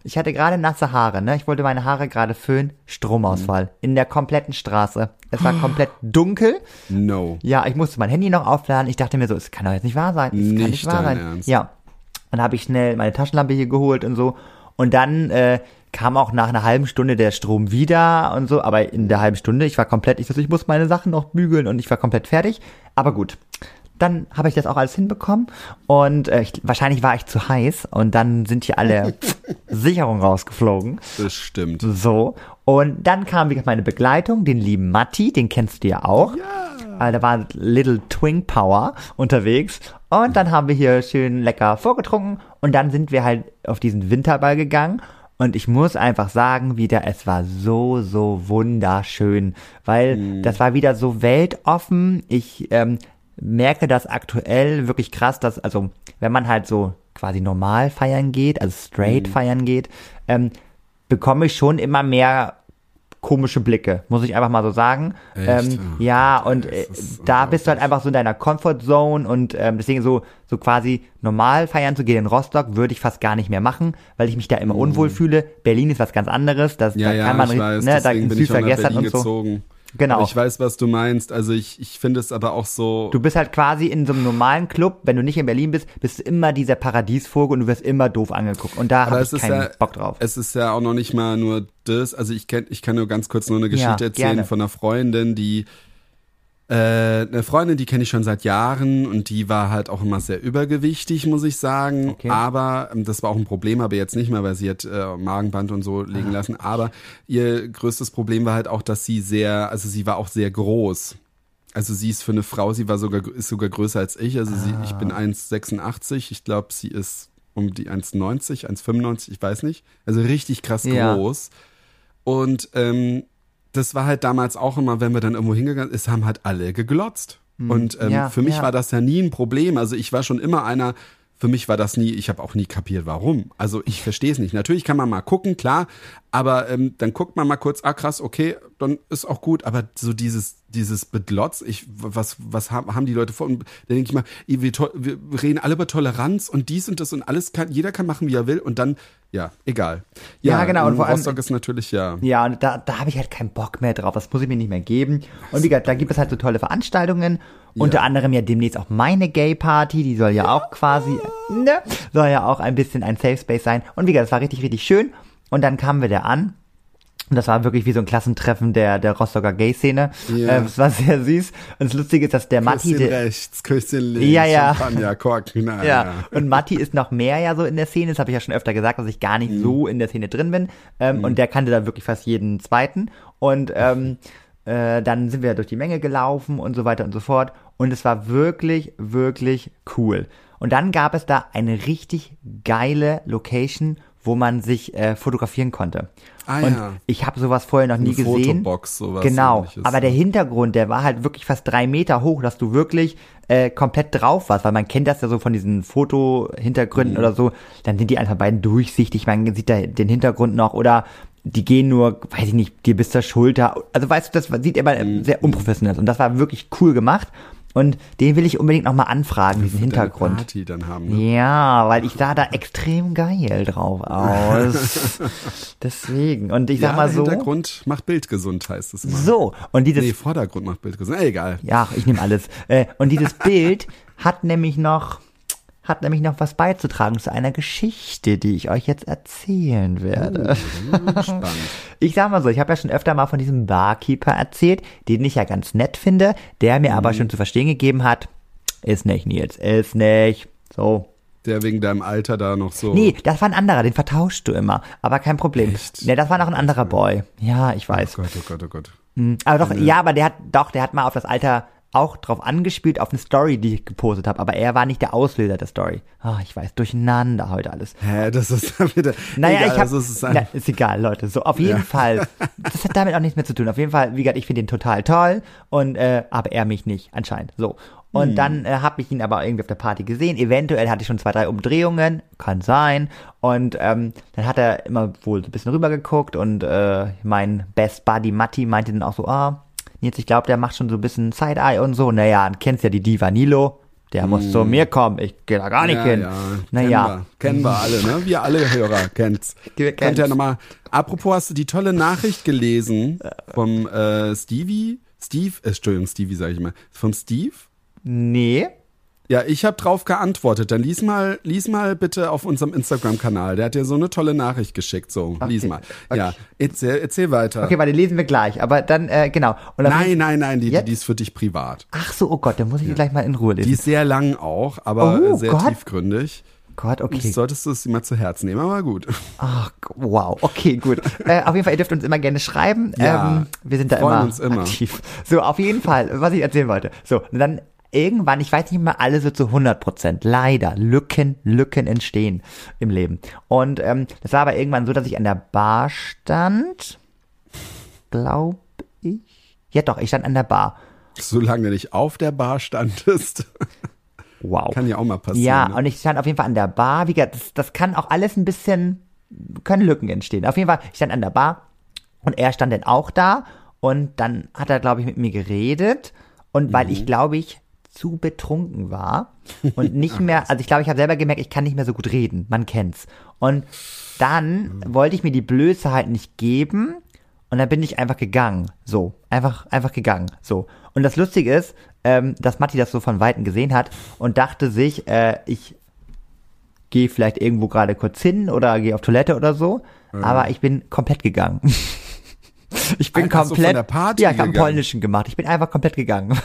ich hatte gerade nasse Haare, ne? Ich wollte meine Haare gerade föhnen. Stromausfall. In der kompletten Straße. Es war komplett dunkel. No. Ja, ich musste mein Handy noch aufladen. Ich dachte mir so, es kann doch jetzt nicht wahr sein. Es kann nicht wahr sein. Ernst. Ja. Dann habe ich schnell meine Taschenlampe hier geholt und so. Und dann kam auch nach einer halben Stunde der Strom wieder und so. Aber in der halben Stunde, ich muss meine Sachen noch bügeln und ich war komplett fertig. Aber gut. Dann habe ich das auch alles hinbekommen und wahrscheinlich war ich zu heiß und dann sind hier alle Sicherungen rausgeflogen. Das stimmt. So, und dann kam wieder meine Begleitung, den lieben Matti, den kennst du ja auch. Ja. Da war Little Twink Power unterwegs und dann haben wir hier schön lecker vorgetrunken und dann sind wir halt auf diesen Winterball gegangen. Und ich muss einfach sagen, es war so, so wunderschön, weil das war wieder so weltoffen. Ich merke das aktuell wirklich krass, dass, also, wenn man halt so quasi normal feiern geht, also straight feiern geht, bekomme ich schon immer mehr komische Blicke, muss ich einfach mal so sagen. Echt? Da bist du halt einfach so in deiner Comfortzone und deswegen so quasi normal feiern zu gehen in Rostock würde ich fast gar nicht mehr machen, weil ich mich da immer unwohl fühle. Berlin ist was ganz anderes, da kann man, ich weiß, da deswegen bin ich auch nach Berlin und so. gezogen. Genau. Aber ich weiß, was du meinst. Also ich finde es aber auch so. Du bist halt quasi in so einem normalen Club, wenn du nicht in Berlin bist, bist du immer dieser Paradiesvogel und du wirst immer doof angeguckt. Und da habe ich keinen Bock drauf. Es ist ja auch noch nicht mal nur das. Also ich kann nur ganz kurz nur eine Geschichte erzählen gerne. von einer Freundin, die kenne ich schon seit Jahren und die war halt auch immer sehr übergewichtig, muss ich sagen. Okay. Aber das war auch ein Problem, aber jetzt nicht mehr, weil sie hat Magenband und so legen lassen. Aber ihr größtes Problem war halt auch, dass sie war auch sehr groß. Also sie ist für eine Frau, ist sogar größer als ich. Also ich bin 1,86. Ich glaube, sie ist um die 1,90, 1,95, ich weiß nicht. Also richtig krass groß. Und das war halt damals auch immer, wenn wir dann irgendwo hingegangen sind, haben halt alle geglotzt. Und für mich war das ja nie ein Problem. Also ich war schon immer einer, für mich war das nie, ich habe auch nie kapiert, warum. Also ich verstehe es nicht. Natürlich kann man mal gucken, klar, aber dann guckt man mal kurz, krass, okay, dann ist auch gut. Aber so dieses Beglotz, was haben die Leute vor? Und da denke ich mal, wir reden alle über Toleranz und dies und das und alles, jeder kann machen, wie er will und dann, ja, egal. Ja, genau. Und vor allem Rostock ist natürlich, ja. Ja, und da habe ich halt keinen Bock mehr drauf. Das muss ich mir nicht mehr geben. Und wie gesagt, da gibt es halt so tolle Veranstaltungen. Unter anderem ja demnächst auch meine Gay-Party. Die soll ja auch quasi, soll ja auch ein bisschen ein Safe Space sein. Und wie gesagt, das war richtig, richtig schön. Und dann kamen wir da an. Und das war wirklich wie so ein Klassentreffen der Rostocker Gay-Szene. Ja. Das war sehr süß. Und das Lustige ist, dass der Matti... Küsschen rechts, Küsschen links, ja. Champagner, Korken, ja. Und Matti ist noch mehr ja so in der Szene. Das habe ich ja schon öfter gesagt, dass ich gar nicht so in der Szene drin bin. Und der kannte da wirklich fast jeden Zweiten. Und dann sind wir durch die Menge gelaufen und so weiter und so fort. Und es war wirklich, wirklich cool. Und dann gab es da eine richtig geile Location, wo man sich fotografieren konnte. Und ich habe sowas vorher noch nie gesehen. Fotobox, sowas. Genau, Ähnliches. aber der Hintergrund, der war halt wirklich fast 3 Meter hoch, dass du wirklich komplett drauf warst, weil man kennt das ja so von diesen Foto-Hintergründen oder so, dann sind die einfach beiden durchsichtig, man sieht da den Hintergrund noch oder die gehen nur, weiß ich nicht, dir bis zur Schulter. Also weißt du, das sieht immer sehr unprofessionell aus und das war wirklich cool gemacht. Und den will ich unbedingt nochmal anfragen, diesen Hintergrund. Party dann haben, ne? Ja, weil ich sah da extrem geil drauf aus. Deswegen. Und ich sag mal so. Hintergrund macht Bild gesund, heißt es immer. So. Und dieses. Vordergrund macht Bild gesund. Egal. Ja, ich nehme alles. Und dieses Bild hat nämlich noch was beizutragen zu einer Geschichte, die ich euch jetzt erzählen werde. Spannend. Ich sag mal so, ich habe ja schon öfter mal von diesem Barkeeper erzählt, den ich ja ganz nett finde, der mir aber schon zu verstehen gegeben hat, ist nicht, Nils, ist nicht. So. Der wegen deinem Alter da noch so... Nee, das war ein anderer, den vertauschst du immer, aber kein Problem. Echt? Nee, das war noch ein anderer Boy. Ja, ich weiß. Oh Gott, oh Gott. Aber doch, ja, aber der hat mal auf das Alter auch drauf angespielt, auf eine Story, die ich gepostet habe, aber er war nicht der Auslöser der Story. Ich weiß, durcheinander heute alles. Das ist dann wieder... Naja, egal, ist egal, Leute. So, auf jeden Fall. Das hat damit auch nichts mehr zu tun. Auf jeden Fall, wie gesagt, ich finde ihn total toll und aber er mich nicht, anscheinend. So. Und dann habe ich ihn aber irgendwie auf der Party gesehen. Eventuell hatte ich schon 2, 3 Umdrehungen, kann sein. Und dann hat er immer wohl so ein bisschen rübergeguckt und mein Best Buddy Matti meinte dann auch so, jetzt, ich glaube, der macht schon so ein bisschen Side-Eye und so. Naja, du kennst ja die Diva Nilo, der muss zu mir kommen, ich gehe da gar nicht hin. Ja. Naja. Kennen wir alle, ne? Wir alle Hörer kennen's. Könnt ja nochmal, apropos, hast du die tolle Nachricht gelesen vom Stevie sage ich mal. Vom Steve? Nee. Ja, ich habe drauf geantwortet. Dann lies mal bitte auf unserem Instagram-Kanal. Der hat dir so eine tolle Nachricht geschickt. So, okay. Lies mal. Okay. Ja, erzähl weiter. Okay, warte, lesen wir gleich. Aber dann, genau. Und dann nein, die ist für dich privat. Ach so, oh Gott, dann muss ich die gleich mal in Ruhe lesen. Die ist sehr lang auch, aber sehr tiefgründig. Gott, okay. Solltest du es mal zu Herzen nehmen, aber gut. Ach, wow, okay, gut. Auf jeden Fall, ihr dürft uns immer gerne schreiben. Ja, wir sind da immer aktiv. So, auf jeden Fall, was ich erzählen wollte. So, und dann irgendwann, ich weiß nicht mal alle so zu 100%, leider, Lücken entstehen im Leben. Und das war aber irgendwann so, dass ich an der Bar stand, glaube ich. Ja doch, ich stand an der Bar. Solange du nicht auf der Bar standest. Wow. Kann ja auch mal passieren. Ja, ne? und ich stand auf jeden Fall an der Bar. Wie gesagt, das kann auch alles ein bisschen, können Lücken entstehen. Auf jeden Fall, ich stand an der Bar und er stand dann auch da und dann hat er, glaube ich, mit mir geredet und weil ich, glaube ich, zu betrunken war und nicht mehr, also ich glaube, ich habe selber gemerkt, ich kann nicht mehr so gut reden, man kennt's. Und dann wollte ich mir die Blöße halt nicht geben und dann bin ich einfach gegangen, so, einfach gegangen, so. Und das Lustige ist, dass Matti das so von Weitem gesehen hat und dachte sich, ich gehe vielleicht irgendwo gerade kurz hin oder gehe auf Toilette oder so, aber ich bin komplett gegangen. Ich bin einfach komplett, so von der Party ja, ich habe gegangen. Polnischen gemacht, ich bin einfach komplett gegangen.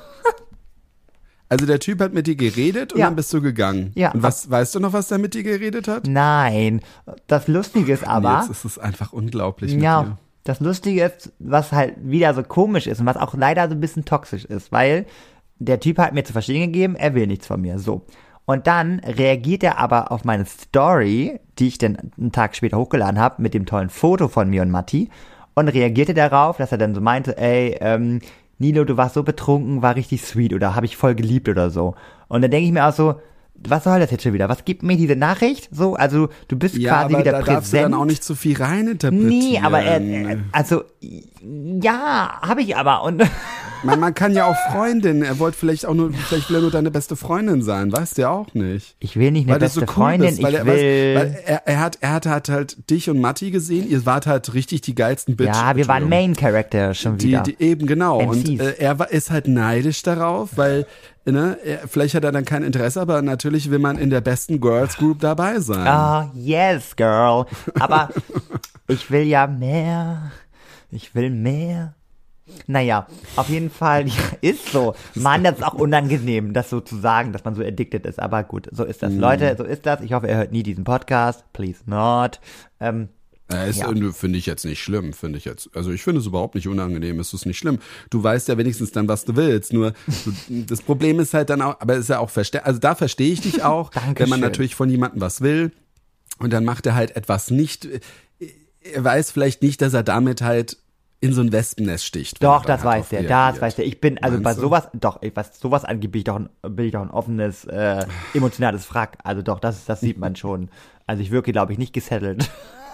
Also der Typ hat mit dir geredet und dann bist du gegangen. Ja. Und weißt du noch, was der mit dir geredet hat? Nein, das Lustige ist aber, Jetzt ist es einfach unglaublich mit dir. ja, das Lustige ist, was halt wieder so komisch ist und was auch leider so ein bisschen toxisch ist, weil der Typ hat mir zu verstehen gegeben, er will nichts von mir, so. Und dann reagiert er aber auf meine Story, die ich dann einen Tag später hochgeladen habe, mit dem tollen Foto von mir und Matti und reagierte darauf, dass er dann so meinte, ey, Nilo, du warst so betrunken, war richtig sweet oder habe ich voll geliebt oder so. Und dann denke ich mir auch so, was soll das jetzt schon wieder? Was gibt mir diese Nachricht? So, also du bist quasi aber wieder da präsent. darfst du dann auch nicht zu viel reininterpretieren. Nee, aber also ja, habe ich aber und Man kann ja auch Freundin, er wollte vielleicht will er nur deine beste Freundin sein, weißt du ja auch nicht. ich will nicht eine Weil du beste so cool Freundin, bist, weil ich will weil er hat halt dich und Matti gesehen, ihr wart halt richtig die geilsten Bitches. ja, wir waren Main Character schon wieder. Eben genau MCs. und ist halt neidisch darauf, weil vielleicht hat er dann kein Interesse, aber natürlich will man in der besten Girls Group dabei sein. Oh, yes, girl. Aber ich will ja mehr. Ich will mehr. Naja, auf jeden Fall, ja, ist so. Mann, das ist auch unangenehm, das so zu sagen, dass man so addicted ist. Aber gut, so ist das. Leute, so ist das. Ich hoffe, ihr hört nie diesen Podcast. Please not. Finde ich jetzt nicht schlimm, Also ich finde es überhaupt nicht unangenehm, es ist nicht schlimm. Du weißt ja wenigstens dann, was du willst. Nur das Problem ist halt dann auch, aber es ist ja auch also da verstehe ich dich auch, wenn man natürlich von jemandem was will und dann macht er halt etwas nicht, er weiß vielleicht nicht, dass er damit halt in so ein Wespennest sticht. Doch, das weiß der. Ich bin, also bei sowas, was sowas angeht, bin ich doch ein offenes, emotionales Wrack. Also doch, das sieht man schon. Also ich wirke, glaube ich, nicht gesettelt.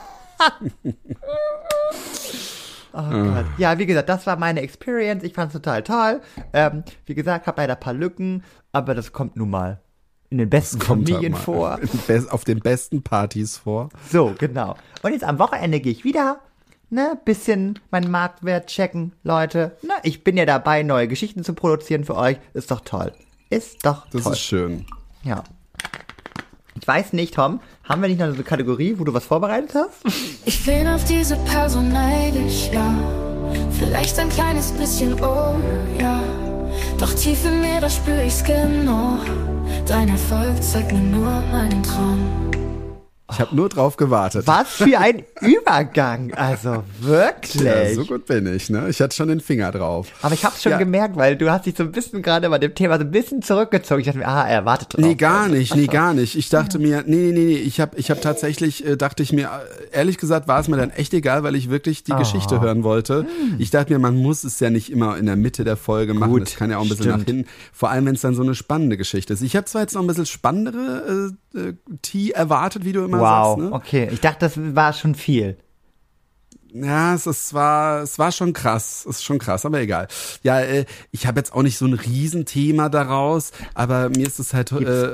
Oh Gott. Ja, wie gesagt, das war meine Experience. Ich fand's total toll. Wie gesagt, habe leider ein paar Lücken, aber das kommt nun mal in den besten Familien vor. Auf den besten Partys vor. So, genau. Und jetzt am Wochenende gehe ich wieder, bisschen meinen Marktwert checken, Leute. Ich bin ja dabei, neue Geschichten zu produzieren für euch. Ist doch toll. Das ist schön. Ja. Ich weiß nicht, Tom, haben wir nicht noch eine Kategorie, wo du was vorbereitet hast? Ich bin auf diese Person neidisch, ja. Vielleicht ein kleines bisschen, oh, ja. Doch tief in mir, da spür ich's genau. Dein Erfolg zeigt mir nur meinen Traum. Ich habe nur drauf gewartet. Was für ein Übergang, also wirklich. Ja, so gut bin ich, ne? Ich hatte schon den Finger drauf. Aber ich hab's schon gemerkt, weil du hast dich so ein bisschen gerade bei dem Thema so ein bisschen zurückgezogen. Ich dachte mir, er wartet drauf. Nee, gar nicht. Ich dachte mir, nee. Ich hab tatsächlich, dachte ich mir, ehrlich gesagt war es mir dann echt egal, weil ich wirklich die Geschichte hören wollte. Ich dachte mir, man muss es ja nicht immer in der Mitte der Folge machen. Das kann ja auch ein bisschen nach hinten. Vor allem, wenn es dann so eine spannende Geschichte ist. Ich habe zwar jetzt noch ein bisschen spannendere Tee erwartet, wie du immer sagst. Ne? Okay. Ich dachte, das war schon viel. Ja, es war schon krass. Es ist schon krass, aber egal. Ja, ich habe jetzt auch nicht so ein Riesenthema daraus, aber mir ist es halt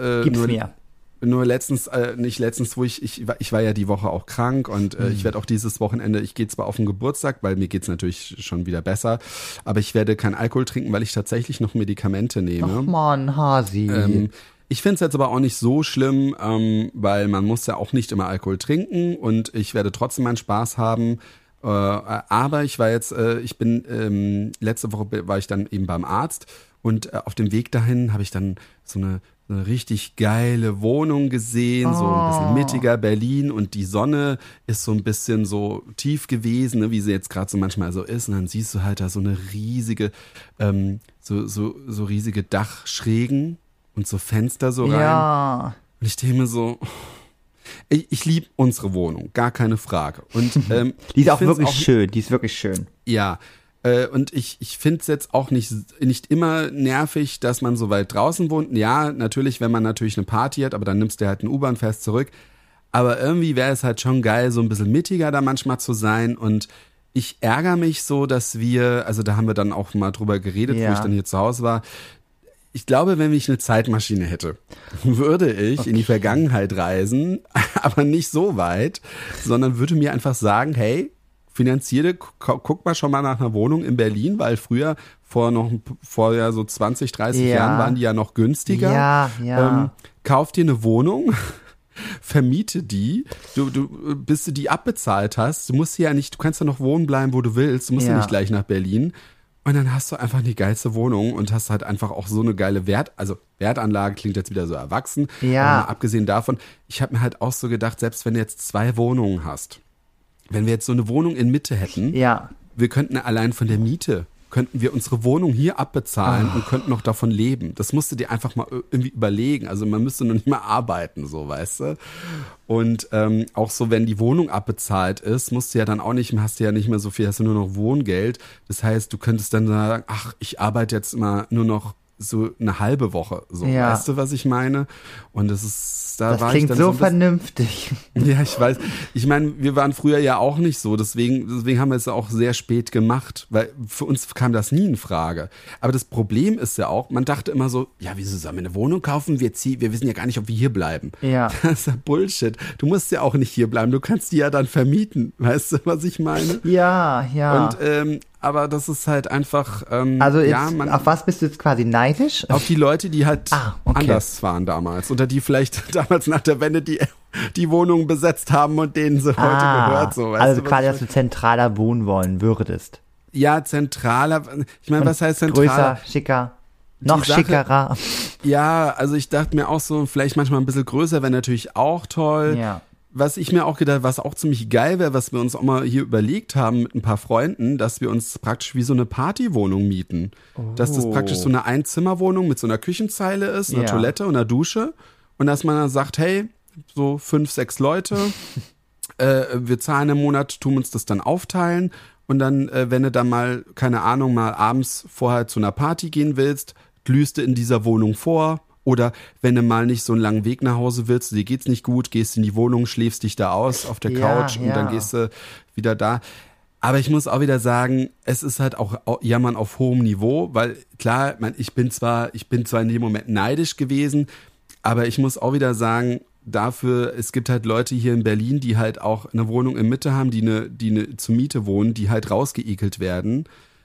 nur letztens, nicht letztens, wo ich war ja die Woche auch krank und ich werde auch dieses Wochenende, ich gehe zwar auf den Geburtstag, weil mir geht's natürlich schon wieder besser, aber ich werde keinen Alkohol trinken, weil ich tatsächlich noch Medikamente nehme. Ach man, Hasi. Ich finde es jetzt aber auch nicht so schlimm, weil man muss ja auch nicht immer Alkohol trinken und ich werde trotzdem meinen Spaß haben. Aber ich war jetzt, letzte Woche war ich dann eben beim Arzt und auf dem Weg dahin habe ich dann so eine richtig geile Wohnung gesehen, so ein bisschen mittiger Berlin und die Sonne ist so ein bisschen so tief gewesen, ne, wie sie jetzt gerade so manchmal so ist und dann siehst du halt da so eine riesige, so riesige Dachschrägen und so Fenster so rein. Ja. Und ich denke mir so, ich liebe unsere Wohnung, gar keine Frage. Und die ist auch wirklich schön, die ist wirklich schön. Ja, und ich finde es jetzt auch nicht immer nervig, dass man so weit draußen wohnt. Ja, natürlich, wenn man natürlich eine Party hat, aber dann nimmst du halt ein U-Bahn, fährst zurück. Aber irgendwie wäre es halt schon geil, so ein bisschen mittiger da manchmal zu sein. Und ich ärgere mich so, dass also da haben wir dann auch mal drüber geredet, wo ich dann hier zu Hause war. Ich glaube, wenn ich eine Zeitmaschine hätte, würde ich in die Vergangenheit reisen, aber nicht so weit, sondern würde mir einfach sagen, hey, finanziere, guck mal schon mal nach einer Wohnung in Berlin, weil früher, vor so 20, 30 Jahren waren die ja noch günstiger. Ja. Kauf dir eine Wohnung, vermiete die, bis du die abbezahlt hast, du kannst ja noch wohnen bleiben, wo du willst, du musst ja nicht gleich nach Berlin. Und dann hast du einfach die geilste Wohnung und hast halt einfach auch so eine geile Wertanlage klingt jetzt wieder so erwachsen. Ja. Aber abgesehen davon, ich habe mir halt auch so gedacht, selbst wenn du jetzt 2 Wohnungen hast, wenn wir jetzt so eine Wohnung in Mitte hätten, wir könnten allein von der Miete, könnten wir unsere Wohnung hier abbezahlen und könnten noch davon leben. Das musst du dir einfach mal irgendwie überlegen. Also man müsste noch nicht mal arbeiten, so, weißt du. Und auch so, wenn die Wohnung abbezahlt ist, hast du ja nicht mehr so viel, hast du nur noch Wohngeld. Das heißt, du könntest dann sagen, ach, ich arbeite jetzt immer nur noch so eine halbe Woche, so, weißt du, was ich meine? Und das klingt so vernünftig. Ja, ich weiß. Ich meine, wir waren früher ja auch nicht so, deswegen haben wir es auch sehr spät gemacht, weil für uns kam das nie in Frage. Aber das Problem ist ja auch, man dachte immer so, ja, wieso sollen wir eine Wohnung kaufen? Wir wissen ja gar nicht, ob wir hier bleiben. Ja. Das ist ja Bullshit. Du musst ja auch nicht hier bleiben, du kannst die ja dann vermieten. Weißt du, was ich meine? Ja. Und aber das ist halt einfach, auf was bist du jetzt quasi neidisch? Auf die Leute, die halt anders waren damals. Oder die vielleicht damals nach der Wende die Wohnungen besetzt haben und denen so heute gehört. So, weißt also quasi, dass du zentraler wohnen wollen würdest. Ja, zentraler. Ich meine, was heißt zentraler? Größer, schicker. Noch schickerer. Ja, also ich dachte mir auch so, vielleicht manchmal ein bisschen größer wäre natürlich auch toll. Ja. Was ich mir auch gedacht, was auch ziemlich geil wäre, was wir uns auch mal hier überlegt haben mit ein paar Freunden, dass wir uns praktisch wie so eine Partywohnung mieten. Dass das praktisch so eine Einzimmerwohnung mit so einer Küchenzeile ist, einer Toilette und einer Dusche. Und dass man dann sagt, hey, so 5, 6 Leute, wir zahlen im Monat, tun uns das dann aufteilen. Und dann, wenn du dann mal, keine Ahnung, mal abends vorher zu einer Party gehen willst, glühst du in dieser Wohnung vor. Oder wenn du mal nicht so einen langen Weg nach Hause willst, dir geht's nicht gut, gehst in die Wohnung, schläfst dich da aus auf der Couch und dann gehst du wieder da. Aber ich muss auch wieder sagen, es ist halt auch Jammern auf hohem Niveau, weil klar, ich bin zwar in dem Moment neidisch gewesen, aber ich muss auch wieder sagen, es gibt halt Leute hier in Berlin, die halt auch eine Wohnung in Mitte haben, die zur Miete wohnen, die halt rausgeekelt werden.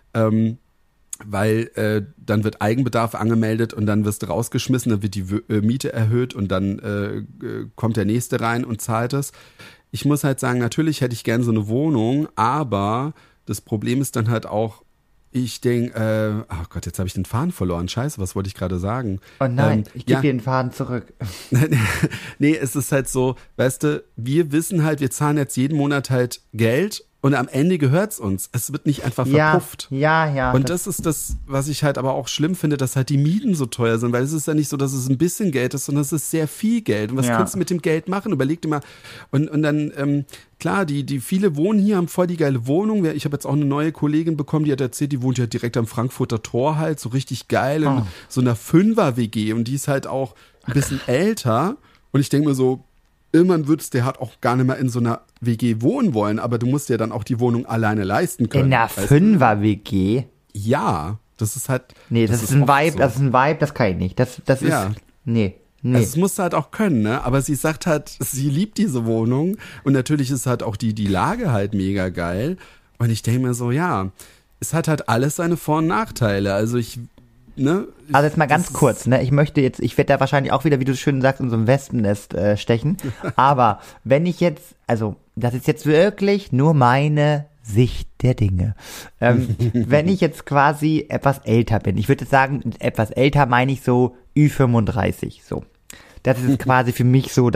Weil dann wird Eigenbedarf angemeldet und dann wirst du rausgeschmissen, dann wird die Miete erhöht und dann kommt der Nächste rein und zahlt es. Ich muss halt sagen, natürlich hätte ich gern so eine Wohnung, aber das Problem ist dann halt auch, ich denke, oh Gott, jetzt habe ich den Faden verloren. Scheiße, was wollte ich gerade sagen? Oh nein, ich gebe dir den Faden zurück. Nee, es ist halt so, weißt du, wir wissen halt, wir zahlen jetzt jeden Monat halt Geld und am Ende gehört's uns. Es wird nicht einfach verpufft. Ja. Und das ist das, was ich halt aber auch schlimm finde, dass halt die Mieten so teuer sind, weil es ist ja nicht so, dass es ein bisschen Geld ist, sondern es ist sehr viel Geld. Und was kannst du mit dem Geld machen? Überleg dir mal. Und dann, klar, die viele wohnen hier, haben voll die geile Wohnung. Ich habe jetzt auch eine neue Kollegin bekommen, die hat erzählt, die wohnt ja direkt am Frankfurter Tor halt, so richtig geil, in so einer 5er-WG. Und die ist halt auch ein bisschen älter. Und ich denke mir so, irgendwann würdest du halt auch gar nicht mehr in so einer WG wohnen wollen, aber du musst dir dann auch die Wohnung alleine leisten können. In einer 5er-WG? Ja, das ist halt... Nee, das ist ein Vibe, so. das ist ein Vibe, das kann ich nicht. Das Ja. ist... Nee. Also das musst du halt auch können, ne? Aber sie sagt halt, sie liebt diese Wohnung und natürlich ist halt auch die Lage halt mega geil. Und ich denke mir so, ja, es hat halt alles seine Vor- und Nachteile. Also also jetzt mal ganz kurz, ne? Ich werde da wahrscheinlich auch wieder, wie du schön sagst, in so ein Wespennest stechen. Aber wenn ich jetzt, also das ist jetzt wirklich nur meine Sicht der Dinge. Wenn ich jetzt quasi etwas älter bin, ich würde jetzt sagen, etwas älter meine ich so Ü35, so. Das ist quasi für mich so,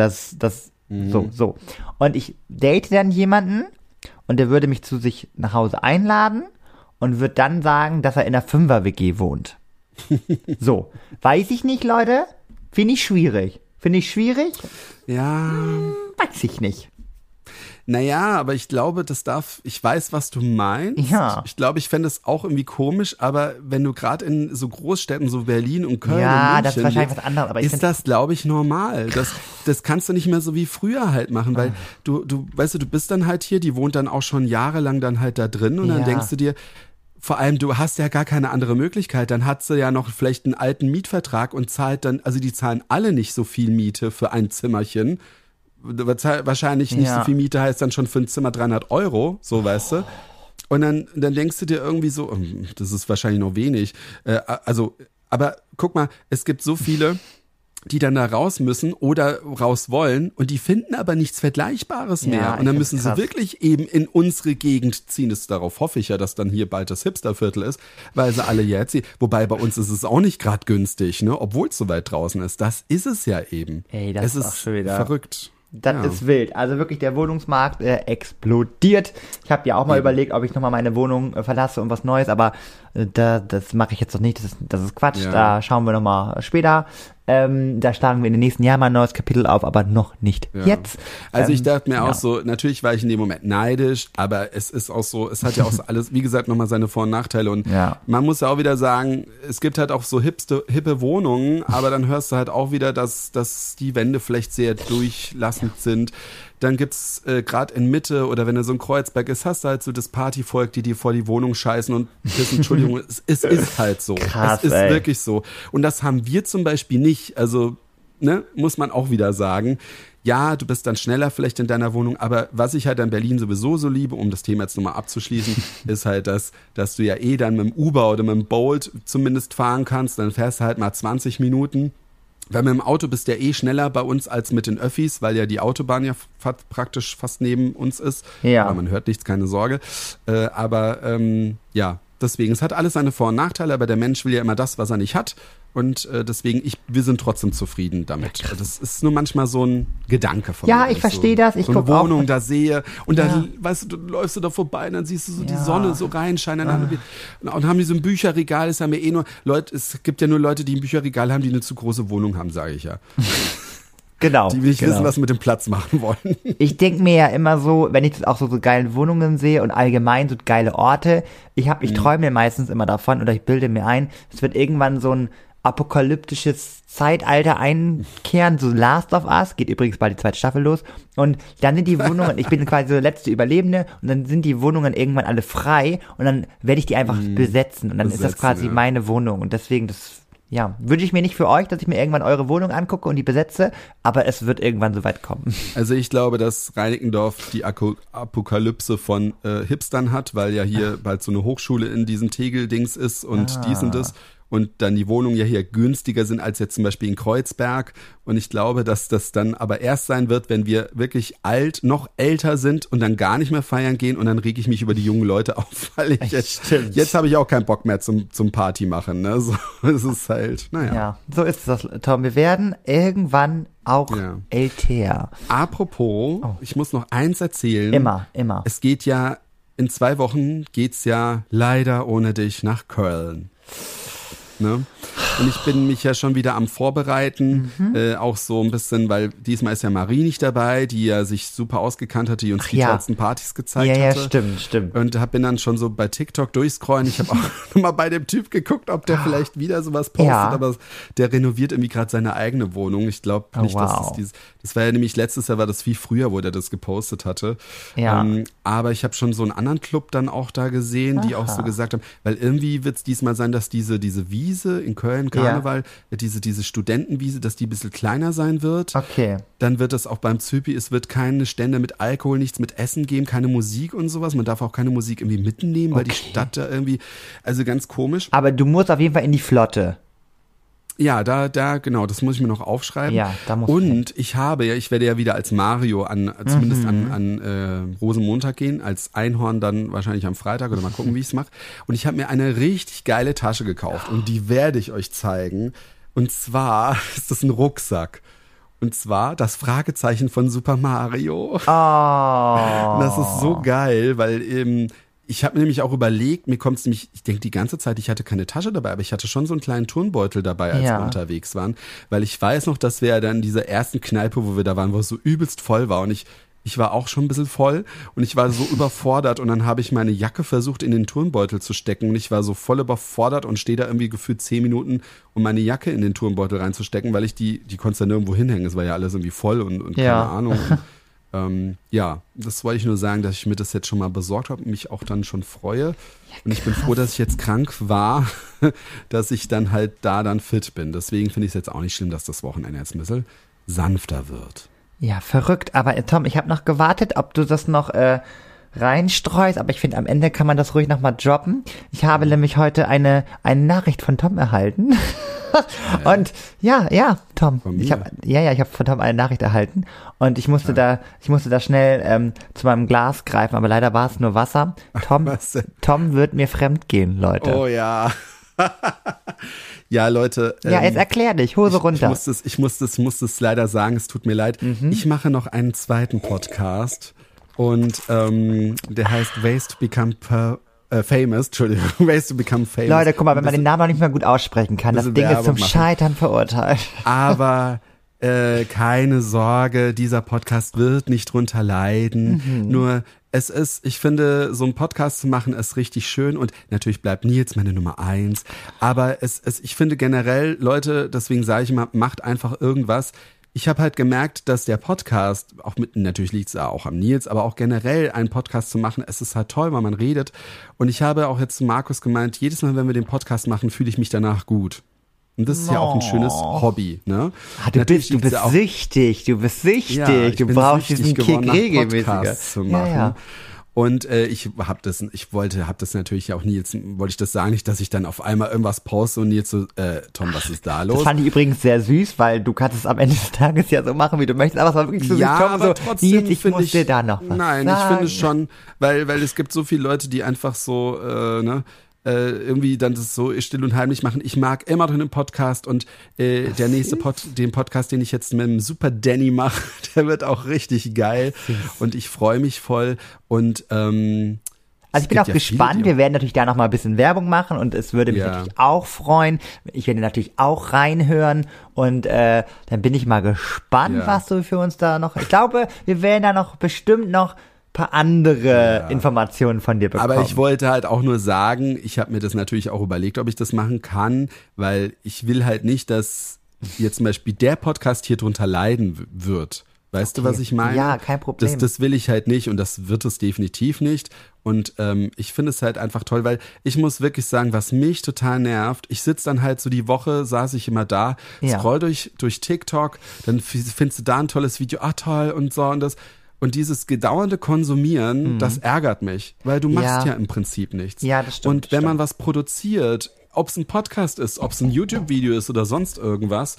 so. Und ich date dann jemanden und der würde mich zu sich nach Hause einladen und wird dann sagen, dass er in einer 5er-WG wohnt. So. Weiß ich nicht, Leute. Finde ich schwierig. Ja. Weiß ich nicht. Naja, aber ich glaube, ich weiß, was du meinst. Ja. Ich glaube, ich fände es auch irgendwie komisch, aber wenn du gerade in so Großstädten, so Berlin und Köln Ja, und München das ist wahrscheinlich lebst, was anderes, aber ich ist find- das, glaube ich, normal. Das kannst du nicht mehr so wie früher halt machen, weil du weißt du bist dann halt hier, die wohnt dann auch schon jahrelang dann halt da drin und dann Ja. denkst du dir, vor allem, du hast ja gar keine andere Möglichkeit. Dann hat sie ja noch vielleicht einen alten Mietvertrag und zahlt dann, also die zahlen alle nicht so viel Miete für ein Zimmerchen. Wahrscheinlich nicht Ja. so viel Miete heißt dann schon für ein Zimmer 300 €, so weißt du. Und dann denkst du dir irgendwie so, das ist wahrscheinlich noch wenig. Aber guck mal, es gibt so viele, die dann da raus müssen oder raus wollen und die finden aber nichts Vergleichbares Ja, mehr. ich Und dann find's müssen krass. sie wirklich eben in unsere Gegend ziehen. Darauf hoffe ich ja, dass dann hier bald das Hipsterviertel ist, weil sie alle jetzt ziehen. Wobei bei uns ist es auch nicht gerade günstig, ne? Obwohl es so weit draußen ist. Das ist es ja eben. Ey, das es ist auch schon wieder- verrückt. Das Ja. ist wild. Also wirklich, der Wohnungsmarkt explodiert. Ich habe ja auch mal überlegt, ob ich nochmal meine Wohnung verlasse und was Neues, aber das mache ich jetzt noch nicht. Das ist Quatsch. Ja. Da schauen wir nochmal später. Da schlagen wir in den nächsten Jahren mal ein neues Kapitel auf, aber noch nicht Ja. jetzt. Also ich dachte mir ja. auch so, natürlich war ich in dem Moment neidisch, aber es ist auch so, es hat ja auch so alles, wie gesagt, nochmal seine Vor- und Nachteile und Ja. man muss ja auch wieder sagen, es gibt halt auch so hippe Wohnungen, aber dann hörst du halt auch wieder, dass die Wände vielleicht sehr durchlassend sind. Dann gibt's gerade in Mitte oder wenn du so ein Kreuzberg ist, hast du halt so das Partyvolk, die dir vor die Wohnung scheißen und pissen. Entschuldigung, es ist halt so. Krass, es ist ey. wirklich so. Und das haben wir zum Beispiel nicht. Also, ne, muss man auch wieder sagen. Ja, du bist dann schneller vielleicht in deiner Wohnung, aber was ich halt an Berlin sowieso so liebe, um das Thema jetzt nochmal abzuschließen, ist halt dass du ja dann mit dem Uber oder mit dem Bolt zumindest fahren kannst. Dann fährst du halt mal 20 Minuten. Weil mit dem Auto bist du ja schneller bei uns als mit den Öffis, weil ja die Autobahn ja praktisch fast neben uns ist. Ja. Aber man hört nichts, keine Sorge. Ja, deswegen, es hat alles seine Vor- und Nachteile, aber der Mensch will ja immer das, was er nicht hat. Und deswegen, wir sind trotzdem zufrieden damit. Das ist nur manchmal so ein Gedanke von Ja, mir. ich verstehe das. Ich so eine guck auch- Wohnung da sehe und Ja. dann, weißt du, läufst du da vorbei und dann siehst du so die Ja. Sonne so reinscheinen. Und haben die so ein Bücherregal, ist ja mir nur, Leute, es gibt ja nur Leute, die ein Bücherregal haben, die eine zu große Wohnung haben, sage ich ja. Genau. Die nicht genau. wissen, was sie mit dem Platz machen wollen. Ich denke mir ja immer so, wenn ich das auch so geile Wohnungen sehe und allgemein so geile Orte, ich träume mir meistens immer davon oder ich bilde mir ein, es wird irgendwann so ein apokalyptisches Zeitalter einkehren, so Last of Us, geht übrigens bald die zweite Staffel los, und dann sind die Wohnungen, ich bin quasi so der letzte Überlebende, und dann sind die Wohnungen irgendwann alle frei und dann werde ich die einfach besetzen und dann ist das Besetzen, quasi ja. meine Wohnung und deswegen wünsche ich mir nicht für euch, dass ich mir irgendwann eure Wohnung angucke und die besetze, aber es wird irgendwann soweit kommen. Also ich glaube, dass Reinickendorf die Apokalypse von Hipstern hat, weil ja hier bald so eine Hochschule in diesem Tegel-Dings ist und dies und das. Und dann die Wohnungen ja hier günstiger sind als jetzt zum Beispiel in Kreuzberg. Und ich glaube, dass das dann aber erst sein wird, wenn wir wirklich noch älter sind und dann gar nicht mehr feiern gehen. Und dann reg ich mich über die jungen Leute auf, weil ich jetzt habe ich auch keinen Bock mehr zum Party machen. Ne? So, es ist halt, naja. Ja, so ist das, Tom. Wir werden irgendwann auch Ja. älter. Apropos, ich muss noch eins erzählen. Immer. Es geht ja, in 2 Wochen geht's ja leider ohne dich nach Köln. Ne? Und ich bin mich ja schon wieder am Vorbereiten, auch so ein bisschen, weil diesmal ist ja Marie nicht dabei, die ja sich super ausgekannt hatte, die uns die tollsten Partys gezeigt hatte. Ja, stimmt. Und bin dann schon so bei TikTok durchscrollen. Ich habe auch mal bei dem Typ geguckt, ob der vielleicht wieder sowas postet, aber der renoviert irgendwie gerade seine eigene Wohnung. Ich glaube nicht, dass das war ja nämlich letztes Jahr, war das viel früher, wo der das gepostet hatte. Ja. Aber ich habe schon so einen anderen Club dann auch da gesehen, die auch so gesagt haben, weil irgendwie wird es diesmal sein, dass diese Wiese in Köln, Karneval, diese Studentenwiese, dass die ein bisschen kleiner sein wird. Okay. Dann wird es auch beim Züpi, es wird keine Stände mit Alkohol, nichts mit Essen geben, keine Musik und sowas. Man darf auch keine Musik irgendwie mitnehmen, weil die Stadt da irgendwie, also ganz komisch. Aber du musst auf jeden Fall in die Flotte. Ja, genau, das muss ich mir noch aufschreiben. Ja, da muss ich werde ja wieder als Mario zumindest an Rosenmontag gehen, als Einhorn dann wahrscheinlich am Freitag oder mal gucken, wie ich es mache. Und ich habe mir eine richtig geile Tasche gekauft und die werde ich euch zeigen. Und zwar ist das ein Rucksack. Und zwar das Fragezeichen von Super Mario. Oh. Das ist so geil, weil ich habe mir nämlich auch überlegt, mir kommt es nämlich, ich denke die ganze Zeit, ich hatte keine Tasche dabei, aber ich hatte schon so einen kleinen Turnbeutel dabei, als wir unterwegs waren, weil ich weiß noch, dass wir ja dann in dieser ersten Kneipe, wo wir da waren, wo es so übelst voll war und ich war auch schon ein bisschen voll und ich war so überfordert und dann habe ich meine Jacke versucht in den Turnbeutel zu stecken und ich war so voll überfordert und stehe da irgendwie gefühlt 10 Minuten, um meine Jacke in den Turnbeutel reinzustecken, weil ich die konnte ja nirgendwo hinhängen, es war ja alles irgendwie voll und keine Ahnung. Das wollte ich nur sagen, dass ich mir das jetzt schon mal besorgt habe und mich auch dann schon freue. Und ich bin froh, dass ich jetzt krank war, dass ich dann halt da dann fit bin. Deswegen finde ich es jetzt auch nicht schlimm, dass das Wochenende jetzt ein bisschen sanfter wird. Ja, verrückt. Aber Tom, ich habe noch gewartet, ob du das noch reinstreust, aber ich finde, am Ende kann man das ruhig nochmal droppen. Ich habe nämlich heute eine Nachricht von Tom erhalten. Und Tom, ich habe von Tom eine Nachricht erhalten und ich musste da schnell zu meinem Glas greifen, aber leider war es nur Wasser. Tom wird mir fremd gehen, Leute. Oh ja. Ja, Leute. Jetzt erklär dich, Hose runter. Ich muss es leider sagen, es tut mir leid. Ich mache noch einen zweiten Podcast und der heißt Ways to Become Famous, Entschuldigung, Ways to Become Famous. Leute, guck mal, wenn man den Namen noch nicht mehr gut aussprechen kann, das Ding ist zum Scheitern verurteilt. Aber keine Sorge, dieser Podcast wird nicht drunter leiden. Nur ich finde, so einen Podcast zu machen, ist richtig schön und natürlich bleibt Nils meine Nummer 1. Aber ich finde generell, Leute, deswegen sage ich immer, macht einfach irgendwas. Ich habe halt gemerkt, dass der Podcast, natürlich liegt es auch am Nils, aber auch generell einen Podcast zu machen, es ist halt toll, weil man redet. Und ich habe auch jetzt zu Markus gemeint, jedes Mal, wenn wir den Podcast machen, fühle ich mich danach gut. Und das ist ja auch ein schönes Hobby, ne? Du bist süchtig, ja, du brauchst diesen Kick regelmäßiger zu machen. Ja. Und ich habe das natürlich auch Nils, wollte ich das sagen, nicht, dass ich dann auf einmal irgendwas poste und Nils so, Tom, was ist da los? Das fand ich übrigens sehr süß, weil du kannst es am Ende des Tages ja so machen, wie du möchtest, aber es war wirklich so süß, Tom, aber so, trotzdem Nils, ich muss dir da noch was sagen. Ich finde schon, weil es gibt so viele Leute, die einfach so, irgendwie dann das so still und heimlich machen. Ich mag immer noch einen Podcast und der nächste den Podcast, den ich jetzt mit dem Super Danny mache, der wird auch richtig geil und ich freue mich voll und also ich bin auch gespannt, wir werden natürlich da noch mal ein bisschen Werbung machen und es würde mich natürlich auch freuen. Ich werde natürlich auch reinhören und dann bin ich mal gespannt, was du für uns da noch, ich glaube, wir werden da noch bestimmt noch paar andere Informationen von dir bekommen. Aber ich wollte halt auch nur sagen, ich habe mir das natürlich auch überlegt, ob ich das machen kann, weil ich will halt nicht, dass jetzt zum Beispiel der Podcast hier drunter leiden wird. Weißt du, was ich meine? Ja, kein Problem. Das will ich halt nicht und das wird es definitiv nicht. Und ich finde es halt einfach toll, weil ich muss wirklich sagen, was mich total nervt, ich sitze dann halt so die Woche, saß ich immer da, scroll durch TikTok, dann findest du da ein tolles Video, toll und so und das. Und dieses gedauernde Konsumieren, das ärgert mich, weil du machst ja im Prinzip nichts. Ja, das stimmt. Und wenn man was produziert, ob es ein Podcast ist, ob es ein YouTube-Video ist oder sonst irgendwas,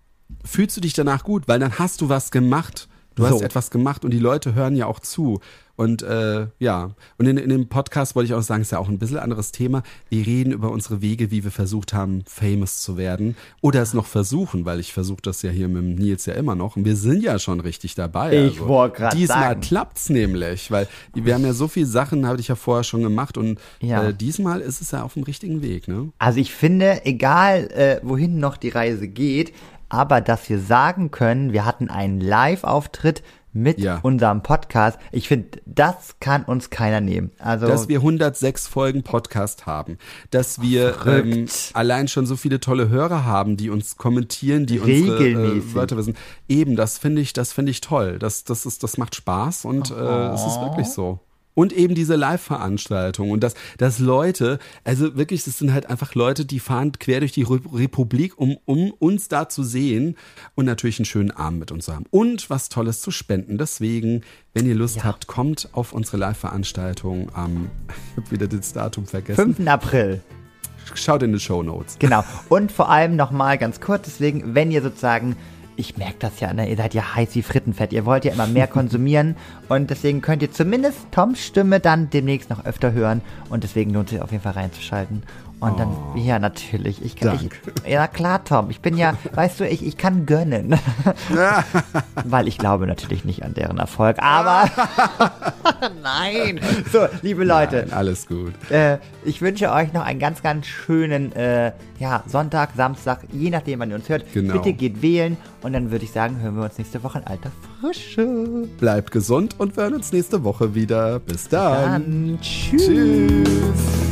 fühlst du dich danach gut, weil dann hast du was gemacht. Du hast etwas gemacht und die Leute hören ja auch zu. Und und in dem Podcast wollte ich auch sagen, ist ja auch ein bisschen anderes Thema. Wir reden über unsere Wege, wie wir versucht haben, famous zu werden oder es noch versuchen, weil ich versuche das ja hier mit dem Nils ja immer noch und wir sind ja schon richtig dabei. Ich wollte gerade diesmal sagen. klappt's nämlich, weil wir haben ja so viele Sachen, habe ich ja vorher schon gemacht und diesmal ist es ja auf dem richtigen Weg, ne? Also ich finde, egal wohin noch die Reise geht, aber dass wir sagen können, wir hatten einen Live-Auftritt mit unserem Podcast. Ich finde, das kann uns keiner nehmen. Also, dass wir 106 Folgen Podcast haben, dass wir allein schon so viele tolle Hörer haben, die uns kommentieren, die unsere Wörter wissen. Eben, das finde ich toll. Das macht Spaß und es ist wirklich so. Und eben diese Live-Veranstaltung und dass Leute, also wirklich, das sind halt einfach Leute, die fahren quer durch die Republik, um uns da zu sehen und natürlich einen schönen Abend mit uns zu haben. Und was Tolles zu spenden. Deswegen, wenn ihr Lust habt, kommt auf unsere Live-Veranstaltung am, ich habe wieder das Datum vergessen. 5. April. Schaut in die Shownotes. Genau. Und vor allem nochmal ganz kurz, deswegen, wenn ihr sozusagen, ich merke das ja, ne? Ihr seid ja heiß wie Frittenfett, ihr wollt ja immer mehr konsumieren und deswegen könnt ihr zumindest Toms Stimme dann demnächst noch öfter hören und deswegen lohnt es sich auf jeden Fall reinzuschalten. Und dann, ja, natürlich. Ja, klar, Tom. Ich bin ja, weißt du, ich kann gönnen. Weil ich glaube natürlich nicht an deren Erfolg. Aber, nein. So, liebe Leute. Nein, alles gut. Ich wünsche euch noch einen ganz, ganz schönen, Sonntag, Samstag, je nachdem, wann ihr uns hört. Genau. Bitte geht wählen. Und dann würde ich sagen, hören wir uns nächste Woche in alter Frische. Bleibt gesund und wir hören uns nächste Woche wieder. Bis dann. Tschüss.